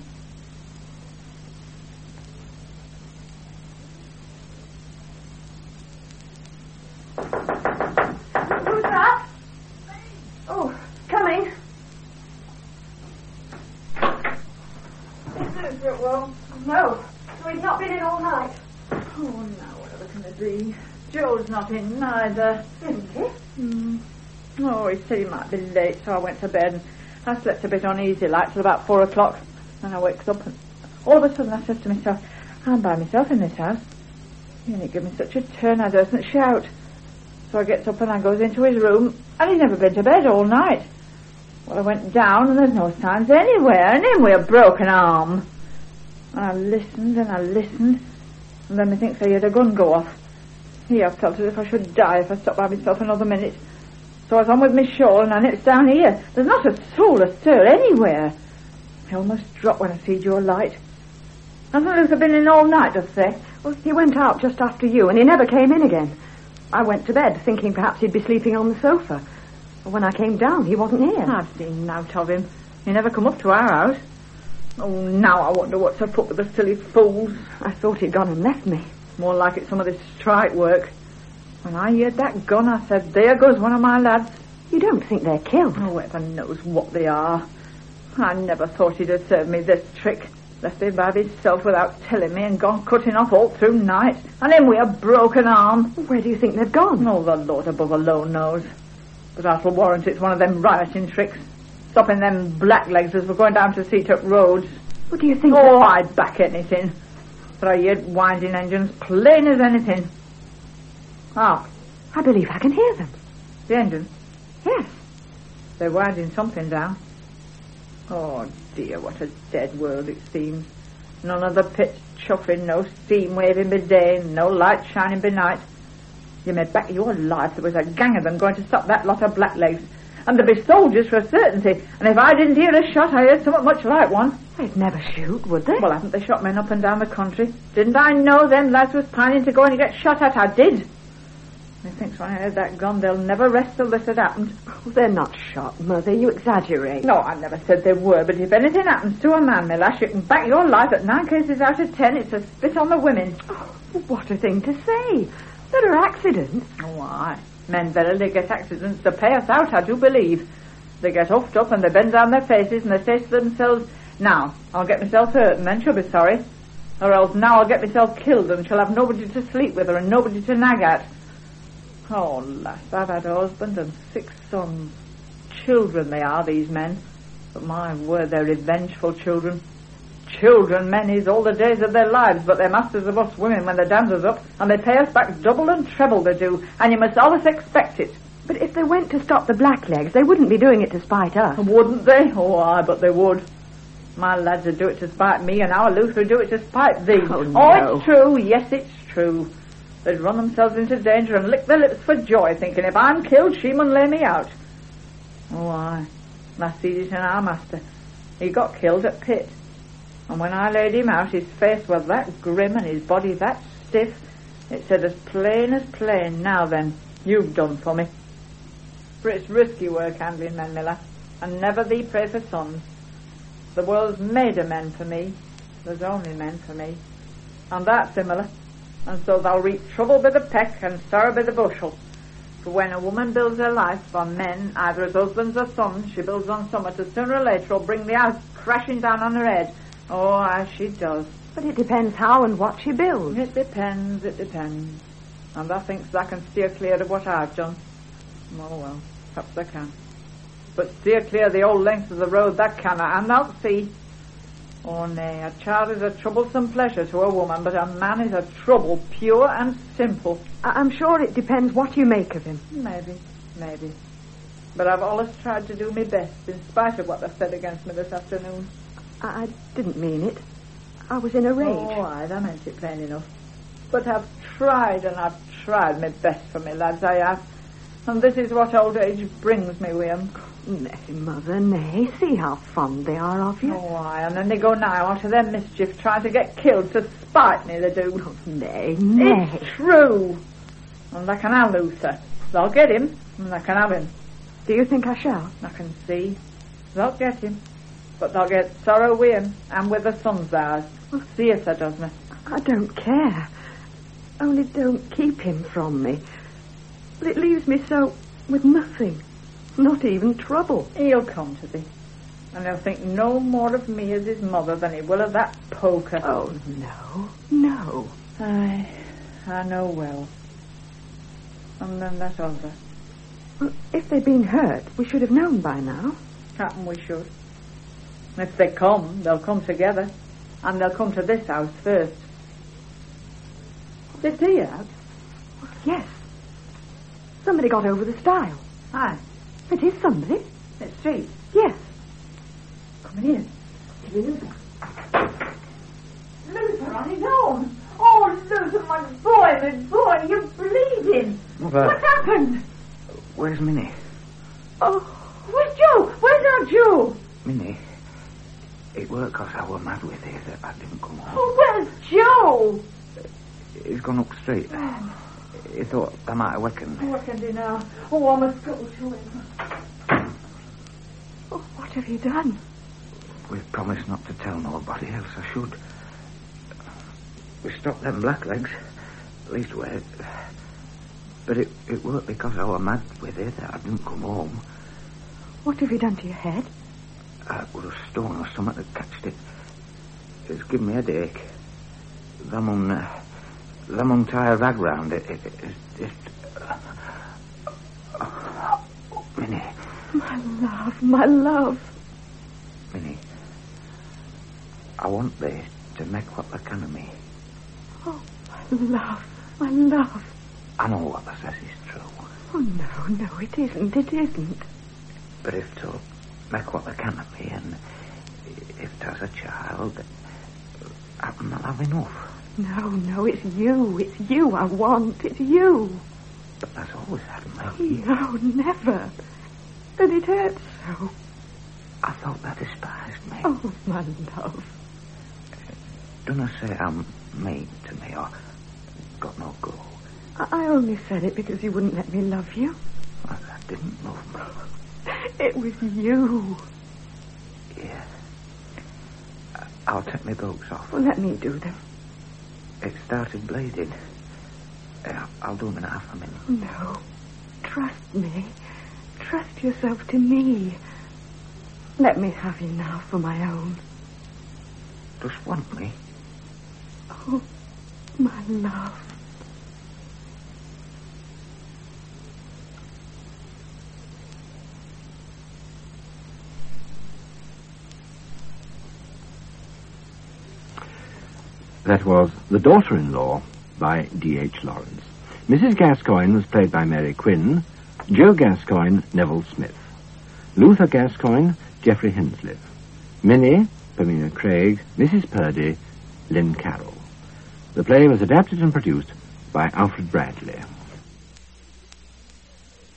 Who's that? Oh, coming. Is it, well? No. So he's not been in all night. Oh, now whatever can it be? Joe's not in neither. Isn't he? Hmm. Oh, he said he might be late, so I went to bed and I slept a bit uneasy like till about four o'clock. Then I wakes up and all of a sudden I says to myself, I'm by myself in this house. And it gave me such a turn I dursn't shout. So I gets up and I goes into his room and he's never been to bed all night. Well, I went down and there's no signs anywhere, and him with a broken arm. And I listened and I listened, and then I think I heard a gun go off. Here, I felt as if I should die if I stopped by myself another minute. So I was on with my shawl, and I nipped down here. There's not a soul astir anywhere. I almost dropped when I seed your light. Hasn't Luther been in all night, does they? Well, he went out just after you, and he never came in again. I went to bed, thinking perhaps he'd be sleeping on the sofa. But when I came down, he wasn't here. I've seen nought of him. He never come up to our house. Oh, now I wonder what's afoot with the silly fools. I thought he'd gone and left me. More like it's some of this strike work. When I heard that gun, I said, there goes one of my lads. You don't think they're killed? Oh, heaven knows what they are. I never thought he'd have served me this trick. Left me by himself without telling me and gone cutting off all through night. And him with a broken arm. Where do you think they've gone? Oh, the Lord above alone knows. But I'll warrant it's one of them rioting tricks. Stopping them blacklegs as we're going down to Seatup Roads. What do you think? Oh, that... I'd back anything. But I heard winding engines plain as anything. Ah, I believe I can hear them. the engine. Yes. They're winding something down. Oh, dear, what a dead world it seems. None of the pits chuffing, no steam waving by day, no light shining by night. You may back your life there was a gang of them going to stop that lot of blacklegs. And there'd be soldiers for a certainty. And if I didn't hear a shot, I heard something much like one. They'd never shoot, would they? Well, haven't they shot men up and down the country? Didn't I know them lads was planning to go and get shot at? I did. Methinks when I heard that gun, they'll never rest till this had happened. Oh, they're not shot, Mother. You exaggerate. No, I never said they were, but if anything happens to a man, my lass, you can back your life that nine cases out of ten, it's a spit on the women. Oh, what a thing to say. There are accidents. Oh, aye. Men verily get accidents to pay us out, I do believe. They get huffed up and they bend down their faces and they say to themselves, now, I'll get myself hurt and then she'll be sorry. Or else now I'll get myself killed and she'll have nobody to sleep with her and nobody to nag at. Oh, lass, I've had a husband and six sons. Children they are, these men. But my word, they're revengeful children. Children, men is all the days of their lives, but they're masters of us women when the dams is up, and they pay us back double and treble they do, and you must always expect it. But if they went to stop the blacklegs, they wouldn't be doing it to spite us. Wouldn't they? Oh, aye, but they would. My lads would do it to spite me, and our Luther would do it to spite thee. Oh, no. Oh, it's true. Yes, it's true. They'd run themselves into danger and lick their lips for joy, thinking if I'm killed, she mun lay me out. Oh, aye. I see it in our master. He got killed at Pitt. And when I laid him out, his face was that grim and his body that stiff. It said as plain as plain, now then, you've done for me. For it's risky work handling men, Miller, and never thee pray for sons. The world's made of men for me. There's only men for me. And that's similar. And so thou reap trouble by the peck and sorrow by the bushel. For when a woman builds her life for men, either as husbands or sons, she builds on somewhat that sooner or later will bring the house crashing down on her head. Oh, aye, she does. But it depends how and what she builds. It depends, it depends. And thou thinks thou can steer clear of what I've done. Oh, well, perhaps I can. But steer clear the old length of the road, that cannot, and thou'lt see. Oh, nay, a child is a troublesome pleasure to a woman, but a man is a trouble, pure and simple. I- I'm sure it depends what you make of him. Maybe, maybe. But I've always tried to do my best, in spite of what they said against me this afternoon. I, I didn't mean it. I was in a rage. Oh, aye, that meant it plain enough. But I've tried and I've tried my best for me lads, I have. And this is what old age brings me, William. Nay, Mother, nay. See how fond they are of you. Oh, aye, and then they go now out of their mischief, trying to get killed to spite me, they do. Oh, nay, nay. It's true. And they can have Luther. They'll get him, and they can have him. Do you think I shall? I can see. They'll get him. But they'll get sorrow with him, and with the sons theirs. We'll see if they does me. I don't care. Only don't keep him from me. But it leaves me so with nothing. Not even trouble. He'll come to thee. And he'll think no more of me as his mother than he will of that poker. Oh, no, no. Aye, I know well. And then that other. Well, if they'd been hurt, we should have known by now. Captain, we should. If they come, they'll come together. And they'll come to this house first. This here house? Yes. Somebody got over the stile. Aye. It is somebody. It's straight. Yes. Come in. Luther. Luther on his own. Oh, Luther, my boy, my boy, you're bleeding. Mother. What happened? Where's Minnie? Oh, where's Joe? Where's our Joe? Minnie, it weren't 'cause I were mad with you that I didn't come home. Oh, where's Joe? He's gone up street. Oh. He thought I might have wakened. What can do now? Oh, I must go to him. Oh, what have you done? We've promised not to tell nobody else. I should. We stopped them blacklegs. At least we But it, it weren't because I were mad with it that I didn't come home. What have you done to your head? Uh, it was a stone or something that catched it. It's given me a headache. Them on, uh, them untie a rag round it. It, it, it, it uh, oh, Minnie. My love, my love. Minnie, I want thee to make what they can of me. Oh, my love, my love. I know what they says is true. Oh, no, no, it isn't, it isn't. But if to make what they can of me, and if there's a child, I'll have enough. No, no, it's you, it's you I want, it's you. But that's always had me. No, never. But it hurts so. I thought they despised me. Oh, my love. Don't I say I'm mean to me or got no go? I, I only said it because you wouldn't let me love you. I, I didn't love me. It was you. Yeah. I, I'll take my boots off. Well, let me do them. It started bleeding. Yeah, I'll do them in half a minute. No. Trust me. Trust yourself to me. Let me have you now for my own. Just want me? Oh, my love. That was The Daughter-in-Law by D H Lawrence. Missus Gascoigne was played by Mary Quinn, Joe Gascoigne, Neville Smith, Luther Gascoigne, Geoffrey Hinsliff, Minnie, Pamina Craig, Missus Purdy, Lynn Carroll. The play was adapted and produced by Alfred Bradley.